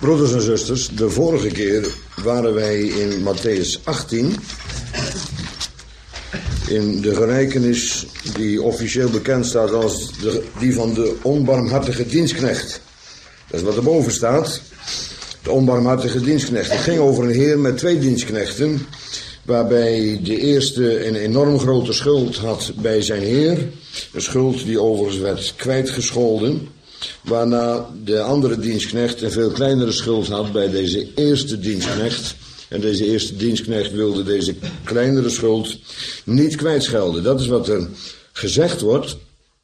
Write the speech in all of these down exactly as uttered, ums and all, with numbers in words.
Broeders en zusters, de vorige keer waren wij in Mattheüs achttien, in de gelijkenis die officieel bekend staat als de, die van de onbarmhartige dienstknecht. Dat is wat erboven staat, de onbarmhartige dienstknecht. Het ging over een heer met twee dienstknechten, waarbij de eerste een enorm grote schuld had bij zijn heer, een schuld die overigens werd kwijtgescholden, waarna de andere dienstknecht een veel kleinere schuld had bij deze eerste dienstknecht. En deze eerste dienstknecht wilde deze kleinere schuld niet kwijtschelden. Dat is wat er gezegd wordt.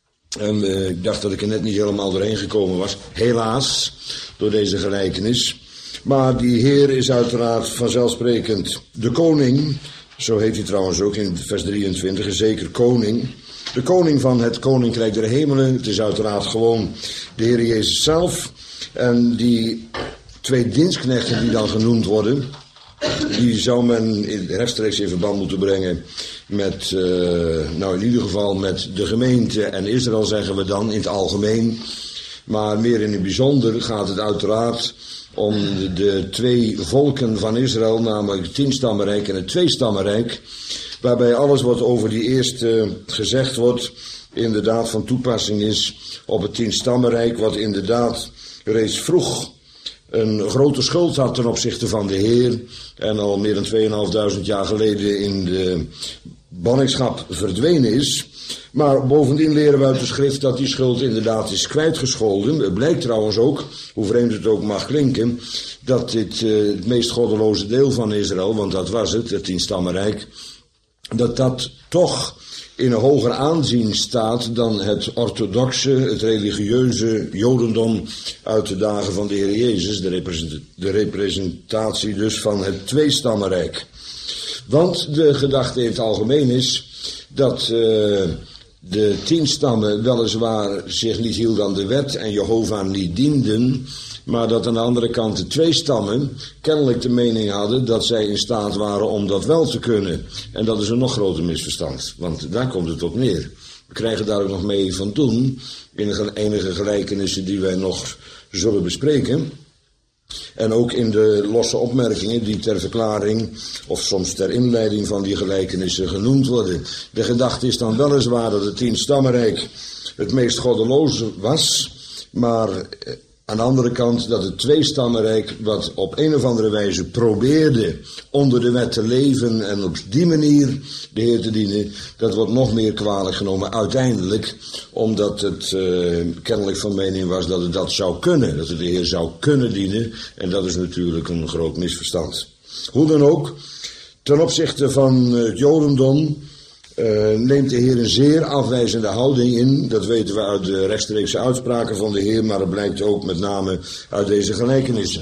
En uh, ik dacht dat ik er net niet helemaal doorheen gekomen was. Helaas, door deze gelijkenis. Maar die heer is uiteraard vanzelfsprekend de koning. Zo heet hij trouwens ook in vers drieëntwintig, een zeker koning. De koning van het koninkrijk der hemelen. Het is uiteraard gewoon de Heer Jezus zelf. En die twee dienstknechten die dan genoemd worden, die zou men rechtstreeks in verband moeten brengen met, uh, nou in ieder geval met de gemeente en Israël, zeggen we dan in het algemeen. Maar meer in het bijzonder gaat het uiteraard om de twee volken van Israël, namelijk het tienstammenrijk en het tweestammenrijk, waarbij alles wat over die eerste gezegd wordt inderdaad van toepassing is op het tienstammenrijk, wat inderdaad reeds vroeg een grote schuld had ten opzichte van de Heer en al meer dan tweeënhalfduizend jaar geleden in de ballingschap verdwenen is. Maar bovendien leren we uit de schrift dat die schuld inderdaad is kwijtgescholden. Het blijkt trouwens ook, hoe vreemd het ook mag klinken, dat dit uh, het meest goddeloze deel van Israël, want dat was het, het tienstammenrijk, dat dat toch in een hoger aanzien staat dan het orthodoxe, het religieuze jodendom uit de dagen van de Heer Jezus, de, represent- de representatie dus van het tweestammenrijk. Want de gedachte in het algemeen is dat uh, de tien stammen weliswaar zich niet hielden aan de wet en Jehovah niet dienden, maar dat aan de andere kant de twee stammen kennelijk de mening hadden dat zij in staat waren om dat wel te kunnen. En dat is een nog groter misverstand, want daar komt het op neer. We krijgen daar ook nog mee van doen, in de enige gelijkenissen die wij nog zullen bespreken. En ook in de losse opmerkingen die ter verklaring of soms ter inleiding van die gelijkenissen genoemd worden. De gedachte is dan weliswaar dat het tienstammenrijk het meest goddeloze was, maar aan de andere kant dat het tweestammenrijk, wat op een of andere wijze probeerde onder de wet te leven en op die manier de Heer te dienen, dat wordt nog meer kwalijk genomen uiteindelijk, omdat het uh, kennelijk van mening was dat het dat zou kunnen, dat het de Heer zou kunnen dienen, en dat is natuurlijk een groot misverstand. Hoe dan ook, ten opzichte van het Jodendom Uh, neemt de Heer een zeer afwijzende houding in. Dat weten we uit de rechtstreekse uitspraken van de Heer, maar dat blijkt ook met name uit deze gelijkenissen.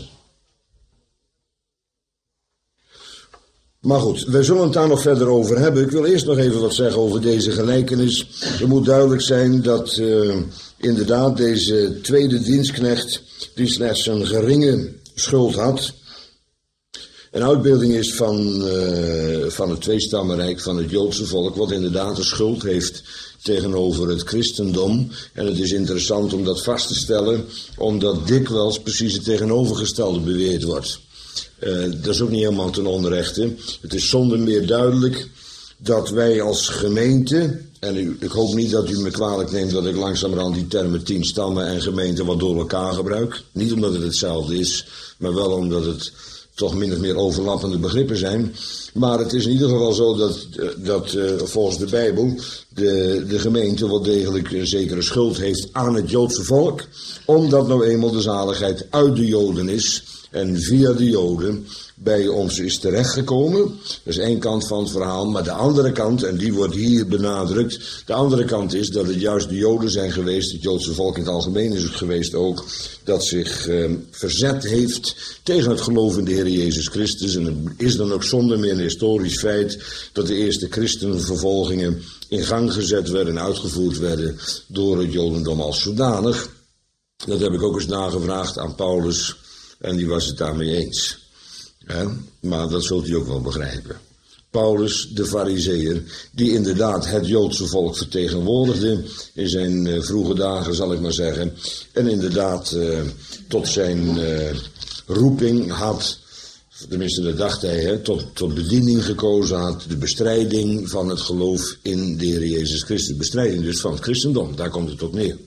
Maar goed, wij zullen het daar nog verder over hebben. Ik wil eerst nog even wat zeggen over deze gelijkenis. Er moet duidelijk zijn dat uh, inderdaad deze tweede dienstknecht, die slechts een geringe schuld had, een uitbeelding is van, uh, van het tweestammenrijk, van het Joodse volk, wat inderdaad een schuld heeft tegenover het christendom. En het is interessant om dat vast te stellen, omdat dikwijls precies het tegenovergestelde beweerd wordt. Uh, dat is ook niet helemaal ten onrechte. Het is zonder meer duidelijk dat wij als gemeente, en u, ik hoop niet dat u me kwalijk neemt dat ik langzamerhand die termen tien stammen en gemeente wat door elkaar gebruik. Niet omdat het hetzelfde is, maar wel omdat het toch min of meer overlappende begrippen zijn. Maar het is in ieder geval zo dat, dat uh, volgens de Bijbel de, de gemeente wel degelijk een zekere schuld heeft aan het Joodse volk, omdat nou eenmaal de zaligheid uit de Joden is en via de Joden bij ons is terechtgekomen. Dat is één kant van het verhaal, maar de andere kant, en die wordt hier benadrukt, de andere kant is dat het juist de Joden zijn geweest, het Joodse volk in het algemeen is het geweest ook, dat zich eh, verzet heeft tegen het geloof in de Heer Jezus Christus. En het is dan ook zonder meer een historisch feit dat de eerste christenvervolgingen in gang gezet werden en uitgevoerd werden door het Jodendom als zodanig. Dat heb ik ook eens nagevraagd aan Paulus en die was het daarmee eens. Ja, maar dat zult u ook wel begrijpen. Paulus, de Farizeeër, die inderdaad het Joodse volk vertegenwoordigde in zijn uh, vroege dagen, zal ik maar zeggen. En inderdaad uh, tot zijn uh, roeping had, tenminste dat dacht hij, hè, tot, tot bediening gekozen had, de bestrijding van het geloof in de Heer Jezus Christus. Bestrijding dus van het christendom, daar komt het op neer.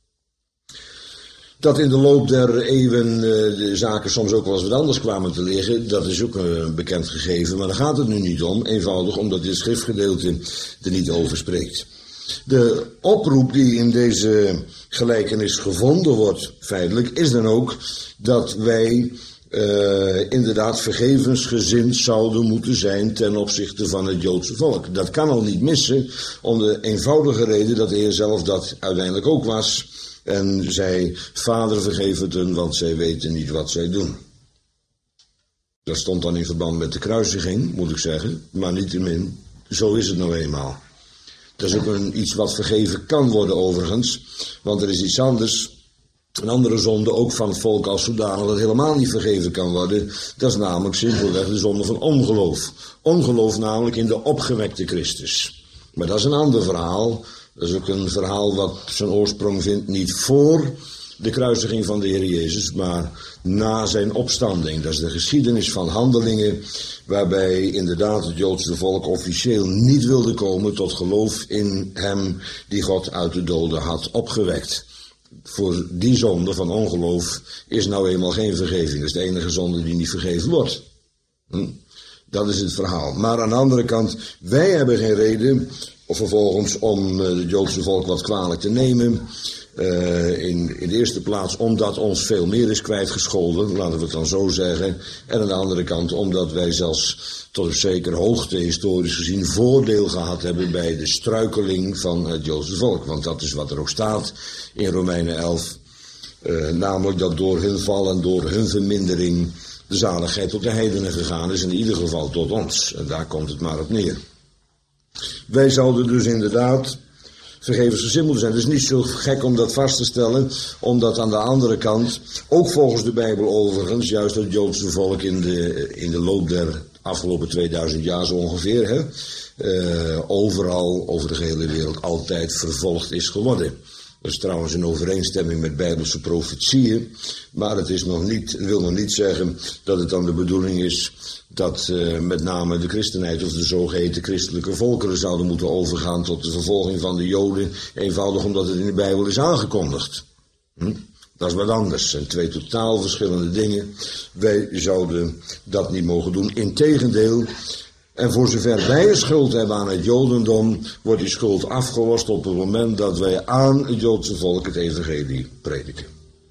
Dat in de loop der eeuwen uh, de zaken soms ook wel eens wat anders kwamen te liggen, dat is ook een uh, bekend gegeven, maar daar gaat het nu niet om, eenvoudig omdat dit schriftgedeelte er niet over spreekt. De oproep die in deze gelijkenis gevonden wordt, feitelijk, is dan ook dat wij uh, inderdaad vergevensgezind zouden moeten zijn ten opzichte van het Joodse volk. Dat kan al niet missen, om de eenvoudige reden dat de Heer zelf dat uiteindelijk ook was. En zei, Vader vergeef het hun, want zij weten niet wat zij doen. Dat stond dan in verband met de kruisiging, moet ik zeggen. Maar niettemin, zo is het nou eenmaal. Dat is ook een, iets wat vergeven kan worden overigens. Want er is iets anders, een andere zonde, ook van het volk als zodanig, dat helemaal niet vergeven kan worden. Dat is namelijk simpelweg de zonde van ongeloof. Ongeloof namelijk in de opgewekte Christus. Maar dat is een ander verhaal. Dat is ook een verhaal wat zijn oorsprong vindt niet voor de kruisiging van de Heer Jezus, maar na zijn opstanding. Dat is de geschiedenis van Handelingen, waarbij inderdaad het Joodse volk officieel niet wilde komen tot geloof in hem die God uit de doden had opgewekt. Voor die zonde van ongeloof is nou eenmaal geen vergeving. Dat is de enige zonde die niet vergeven wordt. Hm? Dat is het verhaal. Maar aan de andere kant, wij hebben geen reden, of vervolgens om het Joodse volk wat kwalijk te nemen. Uh, in, in de eerste plaats omdat ons veel meer is kwijtgescholden, laten we het dan zo zeggen. En aan de andere kant omdat wij zelfs tot een zekere hoogte historisch gezien voordeel gehad hebben bij de struikeling van het Joodse volk. Want dat is wat er ook staat in Romeinen elf. Uh, namelijk dat door hun val en door hun vermindering de zaligheid tot de heidenen gegaan is. In ieder geval tot ons. En daar komt het maar op neer. Wij zouden dus inderdaad vergevensgezind moeten zijn. Het is niet zo gek om dat vast te stellen, omdat aan de andere kant, ook volgens de Bijbel overigens, juist het Joodse volk in de, in de loop der afgelopen tweeduizend jaar zo ongeveer, hè, uh, overal over de gehele wereld altijd vervolgd is geworden. Dat is trouwens in overeenstemming met Bijbelse profetieën, maar het is nog niet, wil nog niet zeggen dat het dan de bedoeling is dat uh, met name de christenheid of de zogeheten christelijke volkeren zouden moeten overgaan tot de vervolging van de Joden, eenvoudig omdat het in de Bijbel is aangekondigd. Hm? Dat is wat anders. Het zijn twee totaal verschillende dingen. Wij zouden dat niet mogen doen. Integendeel, en voor zover wij een schuld hebben aan het Jodendom, wordt die schuld afgelost op het moment dat wij aan het Joodse volk het evangelie prediken.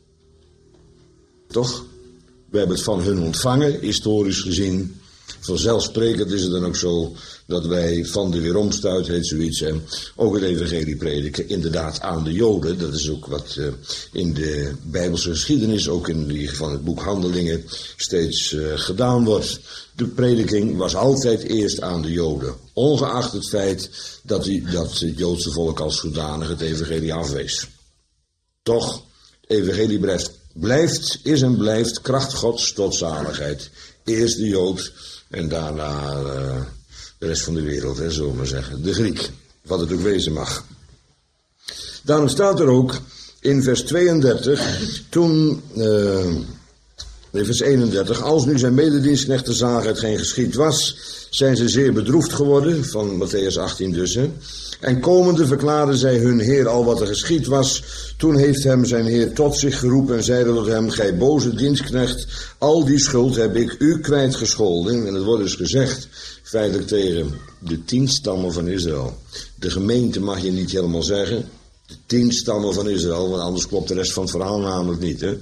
Toch? We hebben het van hun ontvangen, historisch gezien. Vanzelfsprekend is het dan ook zo dat wij van de weeromstuit, heet zoiets, en ook het evangelie prediken, inderdaad aan de Joden. Dat is ook wat uh, in de Bijbelse geschiedenis, ook in die van het boek Handelingen, steeds uh, gedaan wordt. De prediking was altijd eerst aan de Joden, ongeacht het feit dat, die, dat het Joodse volk als zodanig het evangelie afwees. Toch, het evangelie blijft, blijft, is en blijft kracht Gods tot zaligheid. Eerst de Jood en daarna uh, de rest van de wereld, hè, zullen we maar zeggen. De Griek, wat het ook wezen mag. Daarom staat er ook in vers tweeëndertig, toen, uh, in vers eenendertig, als nu zijn mededienstknechten zagen het geen geschied was, zijn ze zeer bedroefd geworden, van Matthäus achttien dus, hè. En komende verklaarden zij hun Heer al wat er geschied was. Toen heeft hem zijn Heer tot zich geroepen en zeide tot hem, gij boze dienstknecht, al die schuld heb ik u kwijtgescholden. En het wordt dus gezegd, feitelijk tegen de tien stammen van Israël. De gemeente mag je niet helemaal zeggen, de tien stammen van Israël, want anders klopt de rest van het verhaal namelijk niet, hè.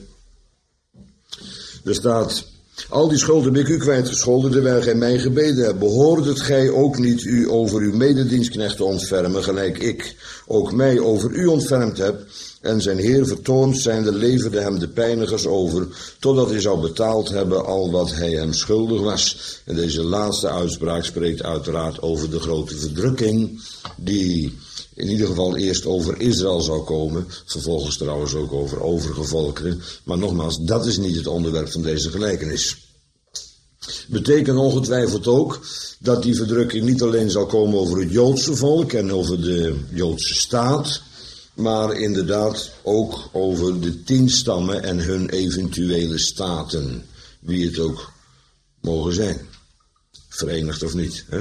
Er staat, al die schuld heb ik u kwijtgescholden, terwijl gij mij gebeden hebt. Behoort het gij ook niet u over uw mededienstknecht te ontfermen, gelijk ik ook mij over u ontfermd heb? En zijn Heer vertoond zijnde leverde hem de pijnigers over, totdat hij zou betaald hebben al wat hij hem schuldig was. En deze laatste uitspraak spreekt uiteraard over de grote verdrukking, die in ieder geval eerst over Israël zou komen, vervolgens trouwens ook over overige volkeren. Maar nogmaals, dat is niet het onderwerp van deze gelijkenis. Betekent ongetwijfeld ook dat die verdrukking niet alleen zal komen over het Joodse volk en over de Joodse staat, maar inderdaad ook over de tien stammen en hun eventuele staten. wie het ook mogen zijn. Verenigd of niet, hè?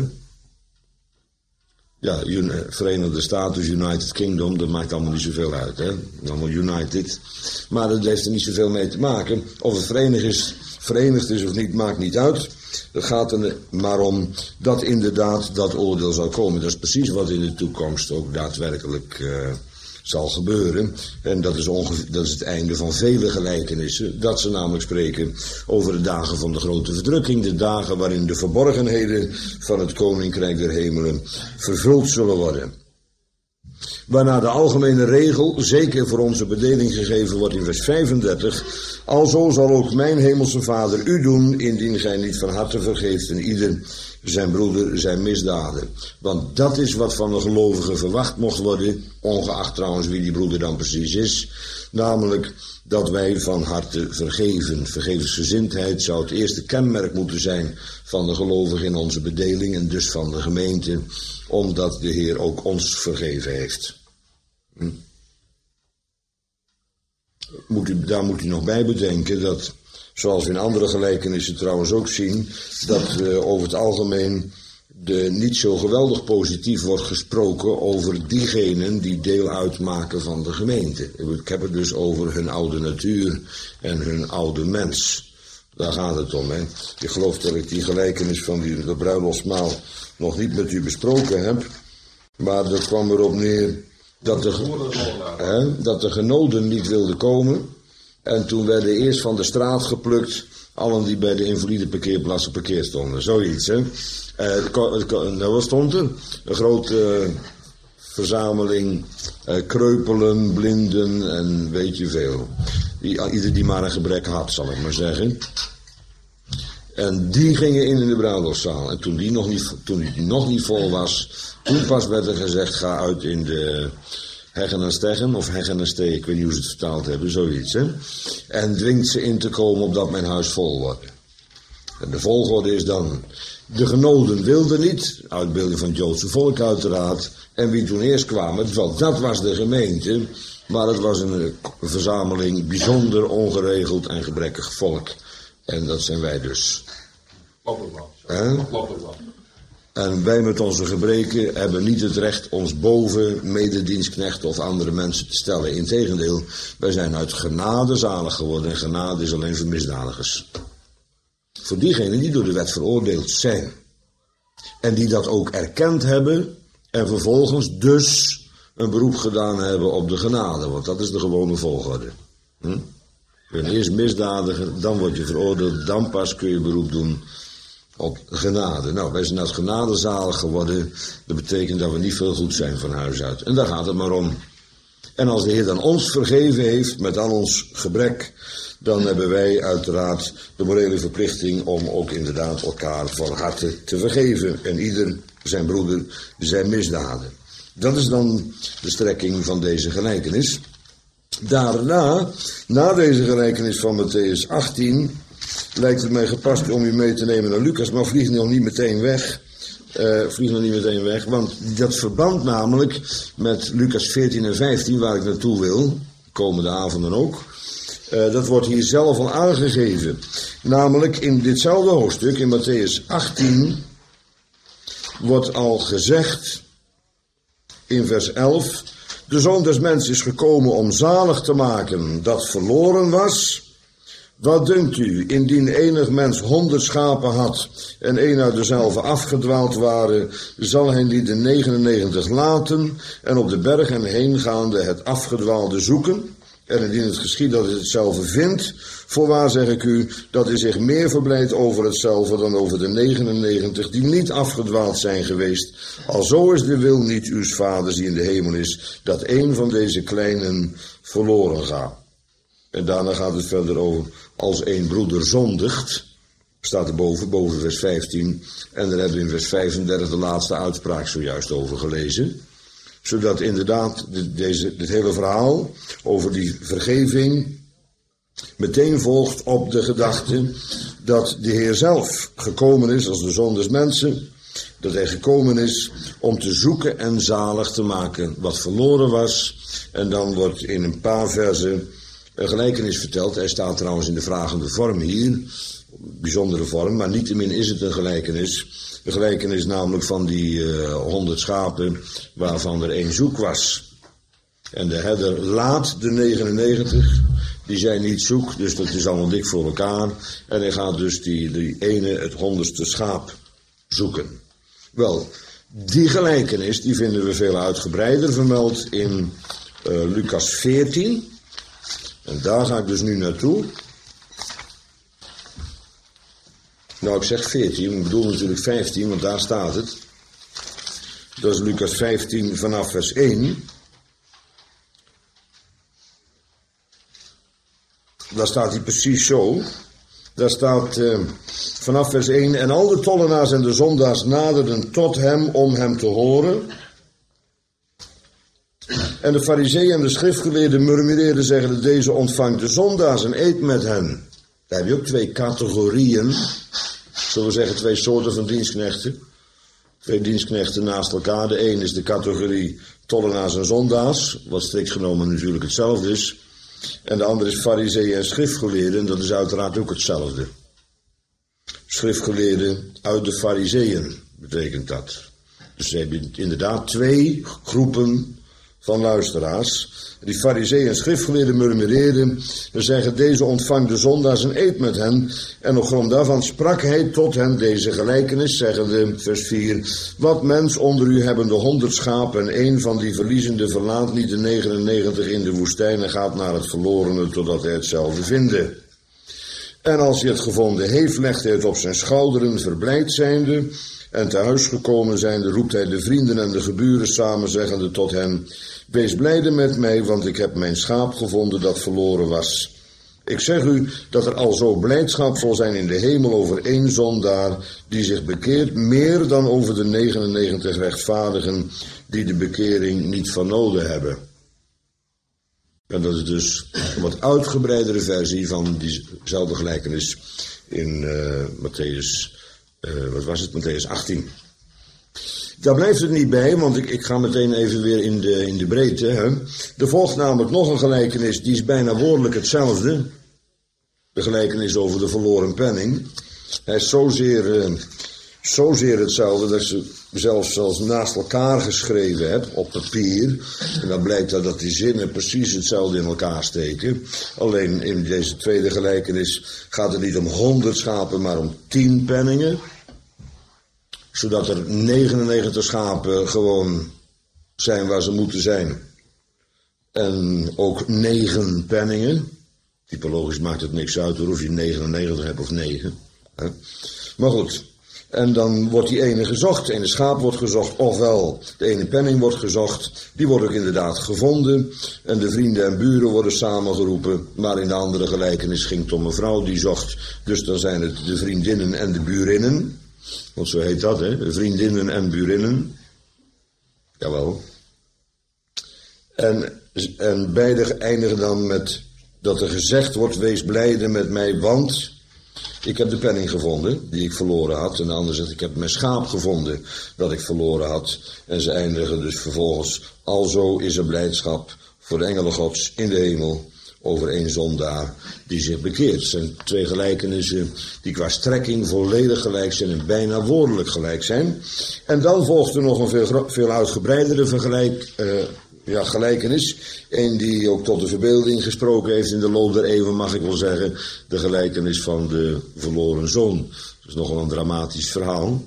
Ja, Verenigde Staten, United Kingdom, dat maakt allemaal niet zoveel uit, hè. Allemaal United. Maar dat heeft er niet zoveel mee te maken. Of het verenigd is, verenigd is of niet, maakt niet uit. Het gaat er maar om dat inderdaad dat oordeel zal komen. Dat is precies wat in de toekomst ook daadwerkelijk uh, zal gebeuren. En dat is, ongeveer, dat is het einde van vele gelijkenissen. Dat ze namelijk spreken over de dagen van de grote verdrukking. De dagen waarin de verborgenheden van het Koninkrijk der Hemelen vervuld zullen worden. Waarna de algemene regel, zeker voor onze bedeling gegeven wordt in vers vijfendertig. Alzo zal ook mijn hemelse Vader u doen, indien gij niet van harte vergeeft en ieder zijn broeder zijn misdaden. Want dat is wat van de gelovigen verwacht mocht worden, ongeacht trouwens wie die broeder dan precies is. Namelijk dat wij van harte vergeven. Vergevensgezindheid zou het eerste kenmerk moeten zijn van de gelovigen in onze bedeling en dus van de gemeente, omdat de Heer ook ons vergeven heeft. Hm? Moet u, daar moet u nog bij bedenken dat, zoals we in andere gelijkenissen trouwens ook zien, dat uh, over het algemeen de niet zo geweldig positief wordt gesproken over diegenen die deel uitmaken van de gemeente. Ik heb het dus over hun oude natuur en hun oude mens. Daar gaat het om, hè. Ik geloof dat ik die gelijkenis van die, de bruiloftsmaal nog niet met u besproken heb, maar dat kwam erop neer dat de, hè, dat de genoden niet wilden komen. En toen werden eerst van de straat geplukt allen die bij de invalide parkeerplaats geparkeerd stonden. Zoiets, hè. Uh, nou, wat stond er? Een grote uh, verzameling uh, kreupelen, blinden en weet je veel. Die, ieder die maar een gebrek had, zal ik maar zeggen. En die gingen in in de bruiloftszaal. En toen die nog niet, toen die nog niet vol was, toen pas werd er gezegd, ga uit in de heggen en steggen, of heggen en stee, ik weet niet hoe ze het vertaald hebben, zoiets, hè. En dwingt ze in te komen opdat mijn huis vol wordt. En de volgorde is dan, de genoden wilden niet, uitbeelding van het Joodse volk uiteraard, en wie toen eerst kwamen, dat was de gemeente, maar het was een verzameling bijzonder ongeregeld en gebrekkig volk. En dat zijn wij dus. En wij met onze gebreken hebben niet het recht ons boven mededienstknechten of andere mensen te stellen. Integendeel, wij zijn uit genade zalig geworden en genade is alleen voor misdadigers. Voor diegenen die door de wet veroordeeld zijn. En die dat ook erkend hebben en vervolgens dus een beroep gedaan hebben op de genade. Want dat is de gewone volgorde. Hm? Je bent eerst misdadiger, dan word je veroordeeld, dan pas kun je beroep doen op genade. Nou, wij zijn uit genade zalig geworden. Dat betekent dat we niet veel goed zijn van huis uit. En daar gaat het maar om. En als de Heer dan ons vergeven heeft met al ons gebrek, dan hebben wij uiteraard de morele verplichting om ook inderdaad elkaar van harte te vergeven. En ieder zijn broeder zijn misdaden. Dat is dan de strekking van deze gelijkenis. Daarna, na deze gelijkenis van Matthäus achttien, lijkt het mij gepast om u mee te nemen naar Lucas, maar vlieg nog niet meteen weg. Uh, vlieg nog niet meteen weg, want dat verband namelijk met Lucas veertien en vijftien, waar ik naartoe wil, komende avonden ook, uh, dat wordt hier zelf al aangegeven. Namelijk in ditzelfde hoofdstuk, in Matthäus achttien, wordt al gezegd, in vers elf, de Zoon des Mensen is gekomen om zalig te maken dat verloren was. Wat dunkt u, indien enig mens honderd schapen had en een uit dezelfde afgedwaald waren, zal hij niet de negenennegentig laten en op de bergen heengaande het afgedwaalde zoeken? En indien het geschiedt dat het hetzelfde vindt, voorwaar zeg ik u, dat hij zich meer verblijdt over hetzelfde dan over de negenennegentig die niet afgedwaald zijn geweest. Alzo is de wil niet uws vaders die in de hemel is, dat een van deze kleinen verloren gaat. En daarna gaat het verder over, als een broeder zondigt, staat er boven, boven vers vijftien, en daar hebben we in vers vijfendertig de laatste uitspraak zojuist over gelezen. Zodat inderdaad deze, dit hele verhaal over die vergeving meteen volgt op de gedachte dat de Heer zelf gekomen is als de Zoon des Mensen. Dat hij gekomen is om te zoeken en zalig te maken wat verloren was. En dan wordt in een paar versen een gelijkenis verteld. Hij staat trouwens in de vragende vorm hier. bijzondere vorm, maar niettemin is het een gelijkenis. Een gelijkenis namelijk van die honderd uh, schapen waarvan er één zoek was. En de herder laat de negenennegentig, die zijn niet zoek, dus dat is allemaal dik voor elkaar. En hij gaat dus die, die ene, het honderdste schaap zoeken. Wel, die gelijkenis die vinden we veel uitgebreider vermeld in uh, Lucas veertien. En daar ga ik dus nu naartoe. Nou, ik zeg veertien, ik bedoel natuurlijk vijftien, want daar staat het. Dat is Lucas vijftien vanaf vers één. Daar staat hij precies zo. Daar staat uh, vanaf vers één. En al de tollenaars en de zondaars naderden tot hem om hem te horen. En de farizeeën en de schriftgeleerden murmureerden, zeggende, deze ontvangt de zondaars en eet met hen. Daar heb je ook twee categorieën. Zullen we zeggen twee soorten van dienstknechten. Twee dienstknechten naast elkaar. De een is de categorie tollenaars en zondaars. Wat strikt genomen natuurlijk hetzelfde is. En de andere is farizeeën en schriftgeleerden. Dat is uiteraard ook hetzelfde. Schriftgeleerden uit de farizeeën betekent dat. Dus ze hebben inderdaad twee groepen van luisteraars. Die farizeeën en schriftgeleerden murmureerden. En zeggen, deze ontvangt de zondaars en eet met hen. En op grond daarvan sprak hij tot hen deze gelijkenis, zeggende, vers vier. Wat mens onder u hebben de honderd schapen en één van die verliezende verlaat niet de negenennegentig in de woestijn en gaat naar het verlorene totdat hij hetzelfde vinde. En als hij het gevonden heeft, legt hij het op zijn schouderen, verblijd zijnde. En thuis gekomen zijnde roept hij de vrienden en de geburen samen, zeggende tot hen, wees blijde met mij, want ik heb mijn schaap gevonden dat verloren was. Ik zeg u dat er al zo blijdschap zal zijn in de hemel over één zondaar die zich bekeert, meer dan over de negenennegentig rechtvaardigen die de bekering niet van nodig hebben. En dat is dus een wat uitgebreidere versie van diezelfde gelijkenis in uh, Matthäus, uh, wat was het, Matthäus achttien. Daar blijft het niet bij, want ik, ik ga meteen even weer in de, in de breedte. Hè. Er volgt namelijk nog een gelijkenis, die is bijna woordelijk hetzelfde. De gelijkenis over de verloren penning. Hij is zozeer, uh, zozeer hetzelfde dat ze zelfs, zelfs naast elkaar geschreven heb op papier. En dan blijkt dat, dat die zinnen precies hetzelfde in elkaar steken. Alleen in deze tweede gelijkenis gaat het niet om honderd schapen, maar om tien penningen. Zodat er negenennegentig schapen gewoon zijn waar ze moeten zijn. En ook negen penningen. Typologisch maakt het niks uit of je negenennegentig hebt of negen. Hè? Maar goed. En dan wordt die ene gezocht. De ene schaap wordt gezocht. Ofwel de ene penning wordt gezocht. Die wordt ook inderdaad gevonden. En de vrienden en buren worden samengeroepen. Maar in de andere gelijkenis ging het om een vrouw die zocht. Dus dan zijn het de vriendinnen en de burinnen. Want zo heet dat, hè? Vriendinnen en burinnen. Jawel. En, en beide eindigen dan met dat er gezegd wordt, wees blijde met mij, want ik heb de penning gevonden die ik verloren had. En de ander zegt, ik heb mijn schaap gevonden dat ik verloren had. En ze eindigen dus vervolgens, alzo is er blijdschap voor de engelen Gods in de hemel over één zondaar die zich bekeert. Het zijn twee gelijkenissen die qua strekking volledig gelijk zijn en bijna woordelijk gelijk zijn. En dan volgt er nog een veel, veel uitgebreidere vergelijk, uh, ja, gelijkenis. Een die ook tot de verbeelding gesproken heeft in de loop der eeuwen, mag ik wel zeggen. De gelijkenis van de verloren zoon. Dat is nogal een dramatisch verhaal.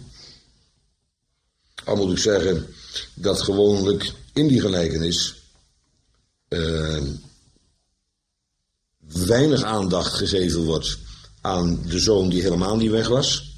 Al moet ik zeggen dat gewoonlijk in die gelijkenis Uh, weinig aandacht gegeven wordt aan de zoon die helemaal niet weg was.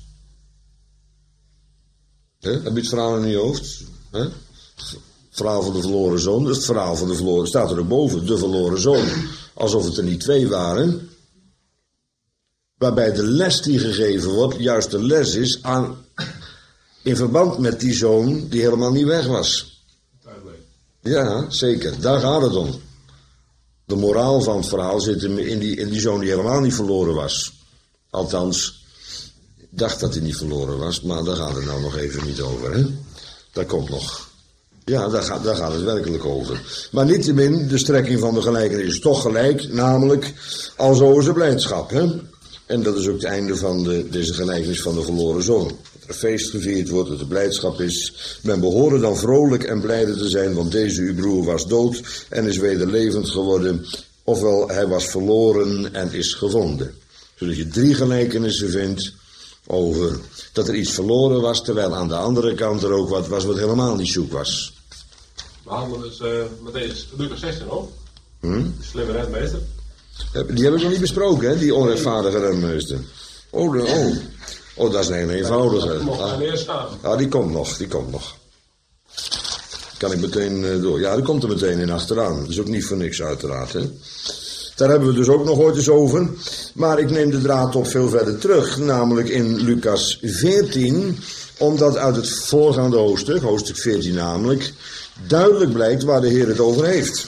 He? Heb je het verhaal in je hoofd? He? Het verhaal van de verloren zoon, het verhaal van de verloren, staat er ook boven, de verloren zoon. Alsof het er niet twee waren. Waarbij de les die gegeven wordt, juist de les is aan, in verband met die zoon die helemaal niet weg was. Ja, zeker, daar gaat het om. De moraal van het verhaal zit in die, in die zoon die helemaal niet verloren was. Althans, ik dacht dat hij niet verloren was, maar daar gaat het nou nog even niet over. Hè? Dat komt nog. Ja, daar gaat, daar gaat het werkelijk over. Maar niettemin, de strekking van de gelijkenis is toch gelijk, namelijk, alzo is er blijdschap. Hè? En dat is ook het einde van de, deze gelijkenis van de verloren zoon. Dat er een feest gevierd wordt, dat er blijdschap is. Men behoorde dan vrolijk en blijde te zijn, want deze uw broer was dood en is weder levend geworden. Ofwel, hij was verloren en is gevonden. Zodat je drie gelijkenissen vindt over dat er iets verloren was, terwijl aan de andere kant er ook wat was wat helemaal niet zoek was. We handelen dus uh, met deze Lucas zestien hoor. Hm? De slimme redmeester. Die heb ik nog niet besproken, hè, die onrechtvaardige redmeester. Oh, de, oh. oh, dat is een hele eenvoudige. Ah, ah, die komt nog, die komt nog. Kan ik meteen uh, door. Ja, die komt er meteen in achteraan. Dat is ook niet voor niks uiteraard, hè. Daar hebben we dus ook nog ooit eens over. Maar ik neem de draad op veel verder terug, namelijk in Lucas veertien, omdat uit het voorgaande hoofdstuk, hoofdstuk veertien namelijk, duidelijk blijkt waar de Heer het over heeft.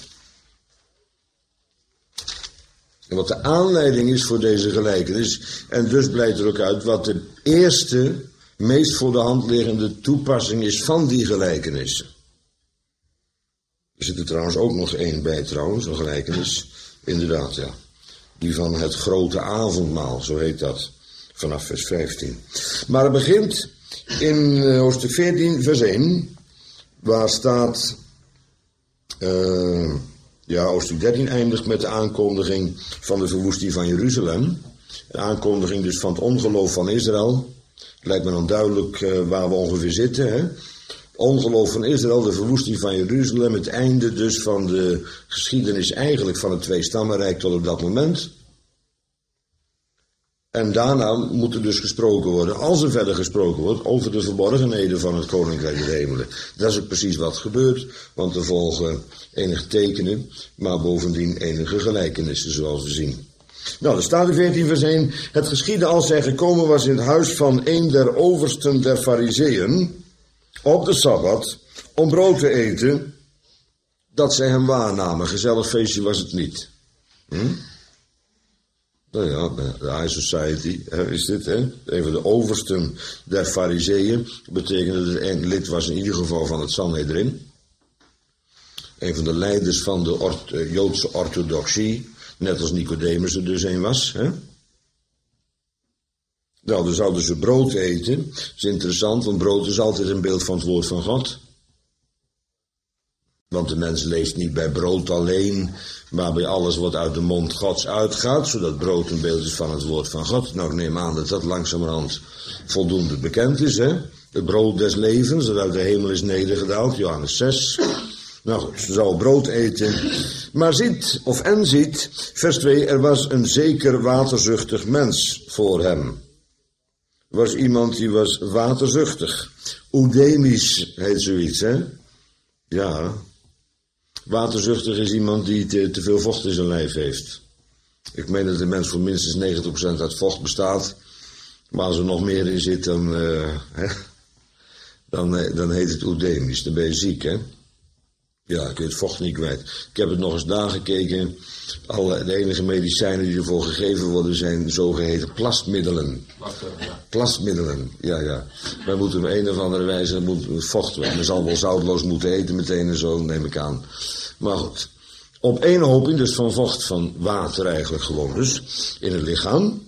En wat de aanleiding is voor deze gelijkenis. En dus blijkt er ook uit wat de eerste, meest voor de hand liggende toepassing is van die gelijkenissen. Er zit er trouwens ook nog één bij trouwens, een gelijkenis. Inderdaad, ja. Die van het grote avondmaal, zo heet dat. Vanaf vers vijftien. Maar het begint in hoofdstuk veertien, vers één. Waar staat... Uh, ja, hoofdstuk dertien eindigt met de aankondiging van de verwoesting van Jeruzalem. De aankondiging dus van het ongeloof van Israël. Het lijkt me dan duidelijk uh, waar we ongeveer zitten, hè. Ongeloof van Israël, de verwoesting van Jeruzalem, het einde dus van de geschiedenis eigenlijk van het tweestammenrijk tot op dat moment. En daarna moet er dus gesproken worden, als er verder gesproken wordt, over de verborgenheden van het Koninkrijk der Hemelen. Dat is ook precies wat gebeurt, want er volgen enige tekenen, maar bovendien enige gelijkenissen, zoals we zien. Nou, er staat in veertien vers één, het geschiedde als hij gekomen was in het huis van een der oversten der Farizeeën, op de Sabbat, om brood te eten, dat zij hem waarnamen. Gezellig feestje was het niet. Hm? Nou ja, de High Society hè, is dit, hè? Een van de oversten der Farizeeën. Dat betekent dat het een lid was in ieder geval van het Sanhedrin. Een van de leiders van de or- Joodse orthodoxie. Net als Nicodemus er dus een was, hè? Nou, dan zouden ze brood eten. Dat is interessant, want brood is altijd een beeld van het woord van God. Want de mens leeft niet bij brood alleen, maar bij alles wat uit de mond Gods uitgaat, zodat brood een beeld is van het woord van God. Nou, ik neem aan dat dat langzamerhand voldoende bekend is, hè. Het brood des levens, dat uit de hemel is nedergedaald, Johannes zes. Nou goed, ze zou brood eten. Maar ziet, of en ziet, vers twee, er was een zeker waterzuchtig mens voor hem. Er was iemand die was waterzuchtig. Oedemisch heet zoiets, hè? Ja. Waterzuchtig is iemand die te, te veel vocht in zijn lijf heeft. Ik meen dat de mens voor minstens negentig procent uit vocht bestaat. Maar als er nog meer in zit, dan, uh, hè, dan, dan heet het oedemisch. Dan ben je ziek, hè? Ja, ik weet het vocht niet kwijt. Ik heb het nog eens nagekeken. Alle, de enige medicijnen die ervoor gegeven worden zijn zogeheten plastmiddelen. Plastmiddelen, ja, ja. Wij moeten op een of andere wijze moet vocht weg. Men zal wel zoutloos moeten eten meteen en zo, neem ik aan. Maar goed. Op één hoping dus van vocht, van water eigenlijk gewoon dus, in het lichaam.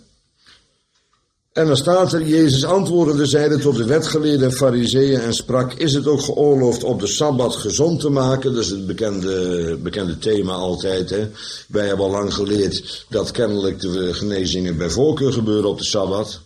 En dan staat er, Jezus antwoordende zeide tot de wetgeleerden Farizeeën en sprak, is het ook geoorloofd op de Sabbat gezond te maken? Dat is het bekende, bekende thema altijd, hè. Wij hebben al lang geleerd dat kennelijk de genezingen bij voorkeur gebeuren op de Sabbat.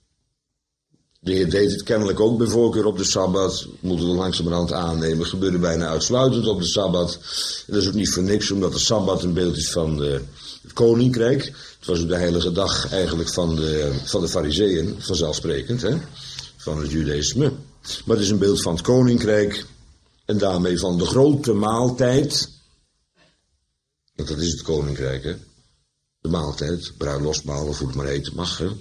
De Heer deed het kennelijk ook bij voorkeur op de Sabbat, moeten we langzamerhand aannemen, gebeurde bijna uitsluitend op de Sabbat. En dat is ook niet voor niks, omdat de Sabbat een beeld is van de, het Koninkrijk. Het was ook de heilige dag eigenlijk van de, van de Farizeeën, vanzelfsprekend, hè, van het Judaïsme. Maar het is een beeld van het Koninkrijk en daarmee van de grote maaltijd. Want dat is het Koninkrijk, hè. De maaltijd, bruiloftsmaal of hoe het maar eten mag, hè.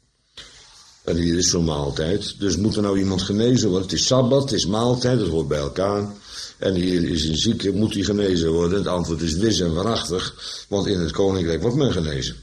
En hier is zo'n maaltijd. Dus moet er nou iemand genezen worden? Het is Sabbat, het is maaltijd, dat hoort bij elkaar. En hier is een zieke, moet hij genezen worden? Het antwoord is wis en waarachtig, want in het Koninkrijk wordt men genezen.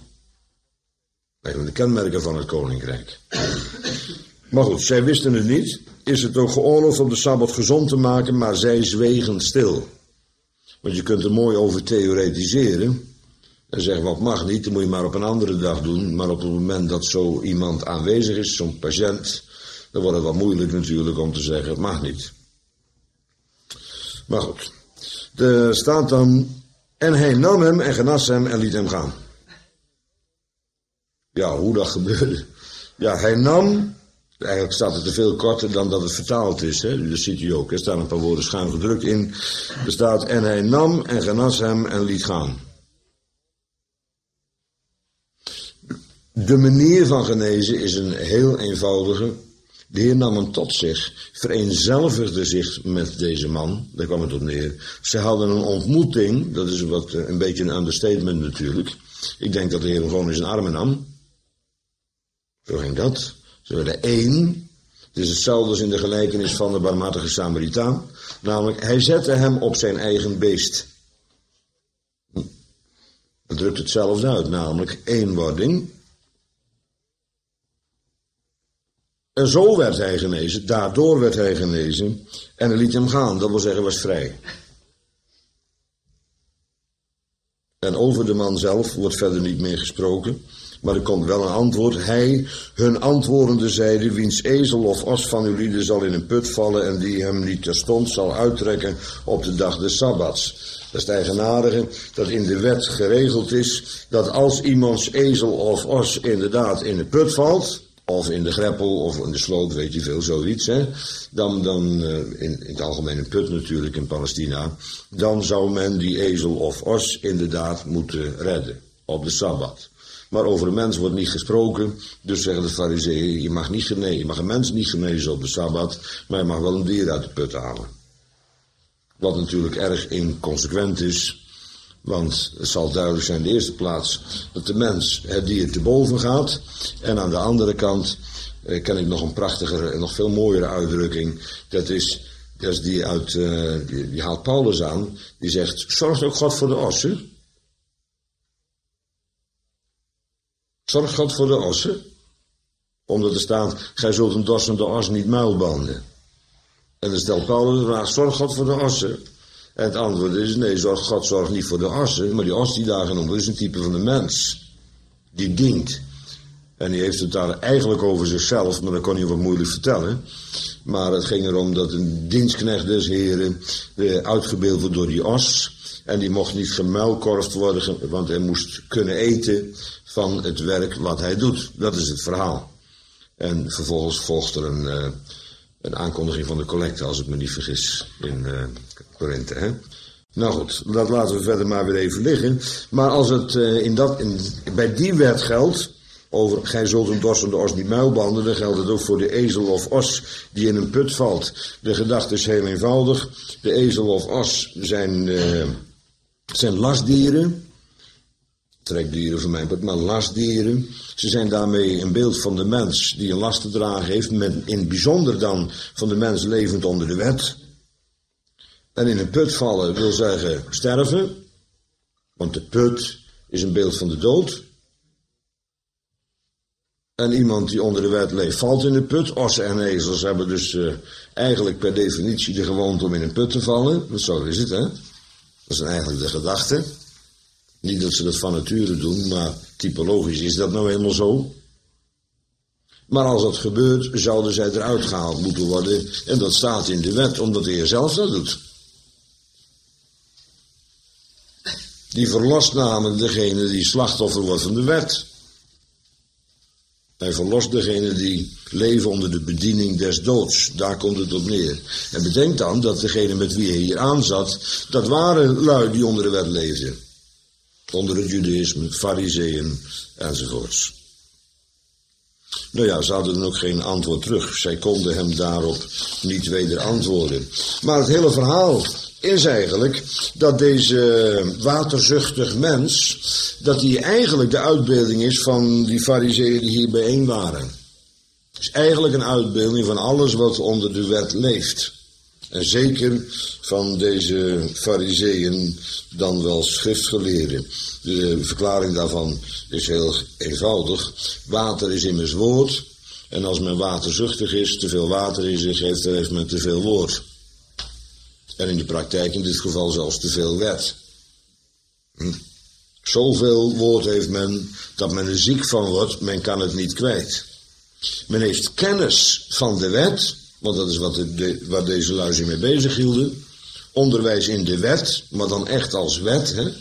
Een van de kenmerken van het Koninkrijk. Maar goed, zij wisten het niet. Is het ook geoorloofd om de Sabbat gezond te maken, maar zij zwegen stil. Want je kunt er mooi over theoretiseren. En zeggen, wat mag niet, dan moet je maar op een andere dag doen. Maar op het moment dat zo iemand aanwezig is, zo'n patiënt, dan wordt het wat moeilijk natuurlijk om te zeggen, het mag niet. Maar goed, er staat dan, en hij nam hem en genas hem en liet hem gaan. Ja, hoe dat gebeurde. Ja, hij nam, eigenlijk staat het te veel korter dan dat het vertaald is, hè? Dat ziet u ook, er staan een paar woorden schuin gedrukt in. Er staat, en hij nam en genas hem en liet gaan. De manier van genezen is een heel eenvoudige. De Heer nam hem tot zich, vereenzelvigde zich met deze man, daar kwam het op neer. Ze hadden een ontmoeting, dat is wat, een beetje een understatement natuurlijk. Ik denk dat de Heer hem gewoon in zijn armen nam. Zo ging dat. Ze werden één. Het is hetzelfde als in de gelijkenis van de barmhartige Samaritaan. Namelijk, hij zette hem op zijn eigen beest. Dat drukt hetzelfde uit, namelijk eenwording. En zo werd hij genezen, daardoor werd hij genezen. En hij liet hem gaan, dat wil zeggen, was vrij. En over de man zelf wordt verder niet meer gesproken. Maar er komt wel een antwoord. Hij, hun antwoordende, zeide, wiens ezel of os van uw lieden zal in een put vallen en die hem niet terstond zal uittrekken op de dag des Sabbats. Dat is het eigenaardige, dat in de wet geregeld is, dat als iemands ezel of os inderdaad in een put valt, of in de greppel, of in de sloot, weet je veel, zoiets, hè. Dan, dan uh, in, in het algemeen een put natuurlijk in Palestina, dan zou men die ezel of os inderdaad moeten redden op de Sabbat. Maar over een mens wordt niet gesproken, dus zeggen de farizeeën, je mag, niet genezen, je mag een mens niet genezen op de Sabbat, maar je mag wel een dier uit de put halen. Wat natuurlijk erg inconsequent is, want het zal duidelijk zijn in de eerste plaats dat de mens het dier te boven gaat. En aan de andere kant eh, ken ik nog een prachtigere en nog veel mooiere uitdrukking. Dat is, dat is die, uit, uh, die, die haalt Paulus aan, die zegt, zorgt ook God voor de ossen? Zorgt God voor de ossen? Omdat er staat, gij zult een dorsende os niet muilbanden. En dan stelt Paulus de vraag, zorgt God voor de ossen? En het antwoord is, nee, zorg, God zorgt niet voor de ossen, maar die os die daar genoemd wordt, is een type van de mens. Die dient. En die heeft het daar eigenlijk over zichzelf, maar dat kon hij wat moeilijk vertellen. Maar het ging erom dat een dienstknecht des Heren eh, uitgebeeld wordt door die os. En die mocht niet gemuilkorfd worden, want hij moest kunnen eten van het werk wat hij doet. Dat is het verhaal. En vervolgens volgt er een, uh, een aankondiging van de collecte, als ik me niet vergis, in uh, Korinthe. Hè? Nou goed, dat laten we verder maar weer even liggen. Maar als het uh, in dat, in, bij die wet geldt, over gij zult een dorsende os niet muilbanden, dan geldt het ook voor de ezel of os die in een put valt. De gedachte is heel eenvoudig. De ezel of os zijn, uh, zijn lastdieren. Trekdieren voor mijn part, maar lastdieren. Ze zijn daarmee een beeld van de mens die een last te dragen heeft, met in het bijzonder dan van de mens levend onder de wet. En in een put vallen wil zeggen sterven, want de put is een beeld van de dood. En iemand die onder de wet leeft valt in de put. Ossen en ezels hebben dus uh, eigenlijk per definitie de gewoonte om in een put te vallen. Want zo is het, hè. Dat is eigenlijk de gedachte. Niet dat ze dat van nature doen, maar typologisch is dat nou helemaal zo. Maar als dat gebeurt, zouden zij eruit gehaald moeten worden. En dat staat in de wet, omdat de Heer zelf dat doet. Die verlost namelijk degene die slachtoffer wordt van de wet. Hij verlost degene die leven onder de bediening des doods. Daar komt het op neer. En bedenk dan dat degene met wie hij hier aanzat, dat waren lui die onder de wet leefden. Onder het judaïsme, farizeeën enzovoorts. Nou ja, ze hadden dan ook geen antwoord terug. Zij konden hem daarop niet weder antwoorden. Maar het hele verhaal is eigenlijk dat deze waterzuchtig mens, dat hij eigenlijk de uitbeelding is van die farizeeën die hier bijeen waren. Het is eigenlijk een uitbeelding van alles wat onder de wet leeft. En zeker van deze farizeeën dan wel schriftgeleerden. De verklaring daarvan is heel eenvoudig. Water is immers woord. En als men waterzuchtig is, te veel water in zich heeft, dan heeft men te veel woord. En in de praktijk in dit geval zelfs te veel wet. Hm. Zoveel woord heeft men dat men er ziek van wordt, men kan het niet kwijt. Men heeft kennis van de wet, want dat is wat, de, de, wat deze lui zich mee bezig hielden. Onderwijs in de wet, maar dan echt als wet, hè.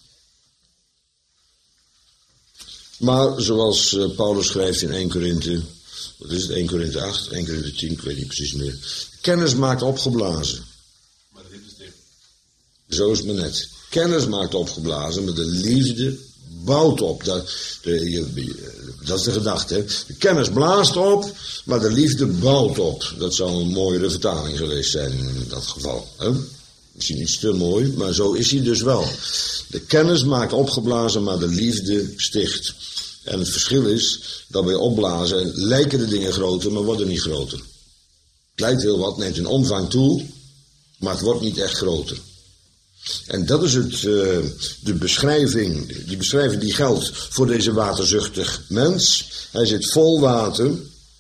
Maar zoals uh, Paulus schrijft in Eerste Korinthe, wat is het, Eerste Korinthe acht, Eerste Korinthe tien, ik weet niet precies meer. Kennis maakt opgeblazen. Maar dit is dit. Zo is het maar net. Kennis maakt opgeblazen, maar de liefde bouwt op. Dat, de, dat is de gedachte. Hè? De kennis blaast op, maar de liefde bouwt op. Dat zou een mooiere vertaling geweest zijn in dat geval. Hè? Misschien niet te mooi, maar zo is hij dus wel. De kennis maakt opgeblazen, maar de liefde sticht. En het verschil is dat bij opblazen lijken de dingen groter, maar worden niet groter. Het lijkt heel wat, neemt in omvang toe, maar het wordt niet echt groter. En dat is het, uh, de beschrijving, die beschrijving die geldt voor deze waterzuchtig mens. Hij zit vol water,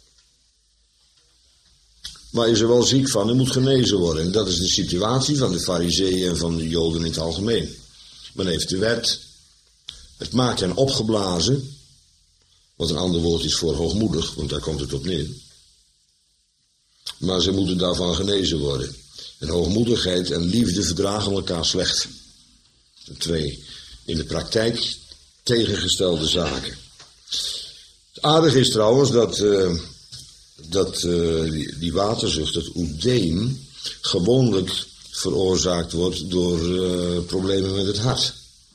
maar is er wel ziek van en moet genezen worden. En dat is de situatie van de Farizeeën en van de Joden in het algemeen. Men heeft de wet, het maakt hen opgeblazen, wat een ander woord is voor hoogmoedig, want daar komt het op neer. Maar ze moeten daarvan genezen worden. En hoogmoedigheid en liefde verdragen elkaar slecht. Twee in de praktijk tegengestelde zaken. Het aardige is trouwens dat, uh, dat uh, die, die waterzucht, het oedeem, gewoonlijk veroorzaakt wordt door uh, problemen met het hart.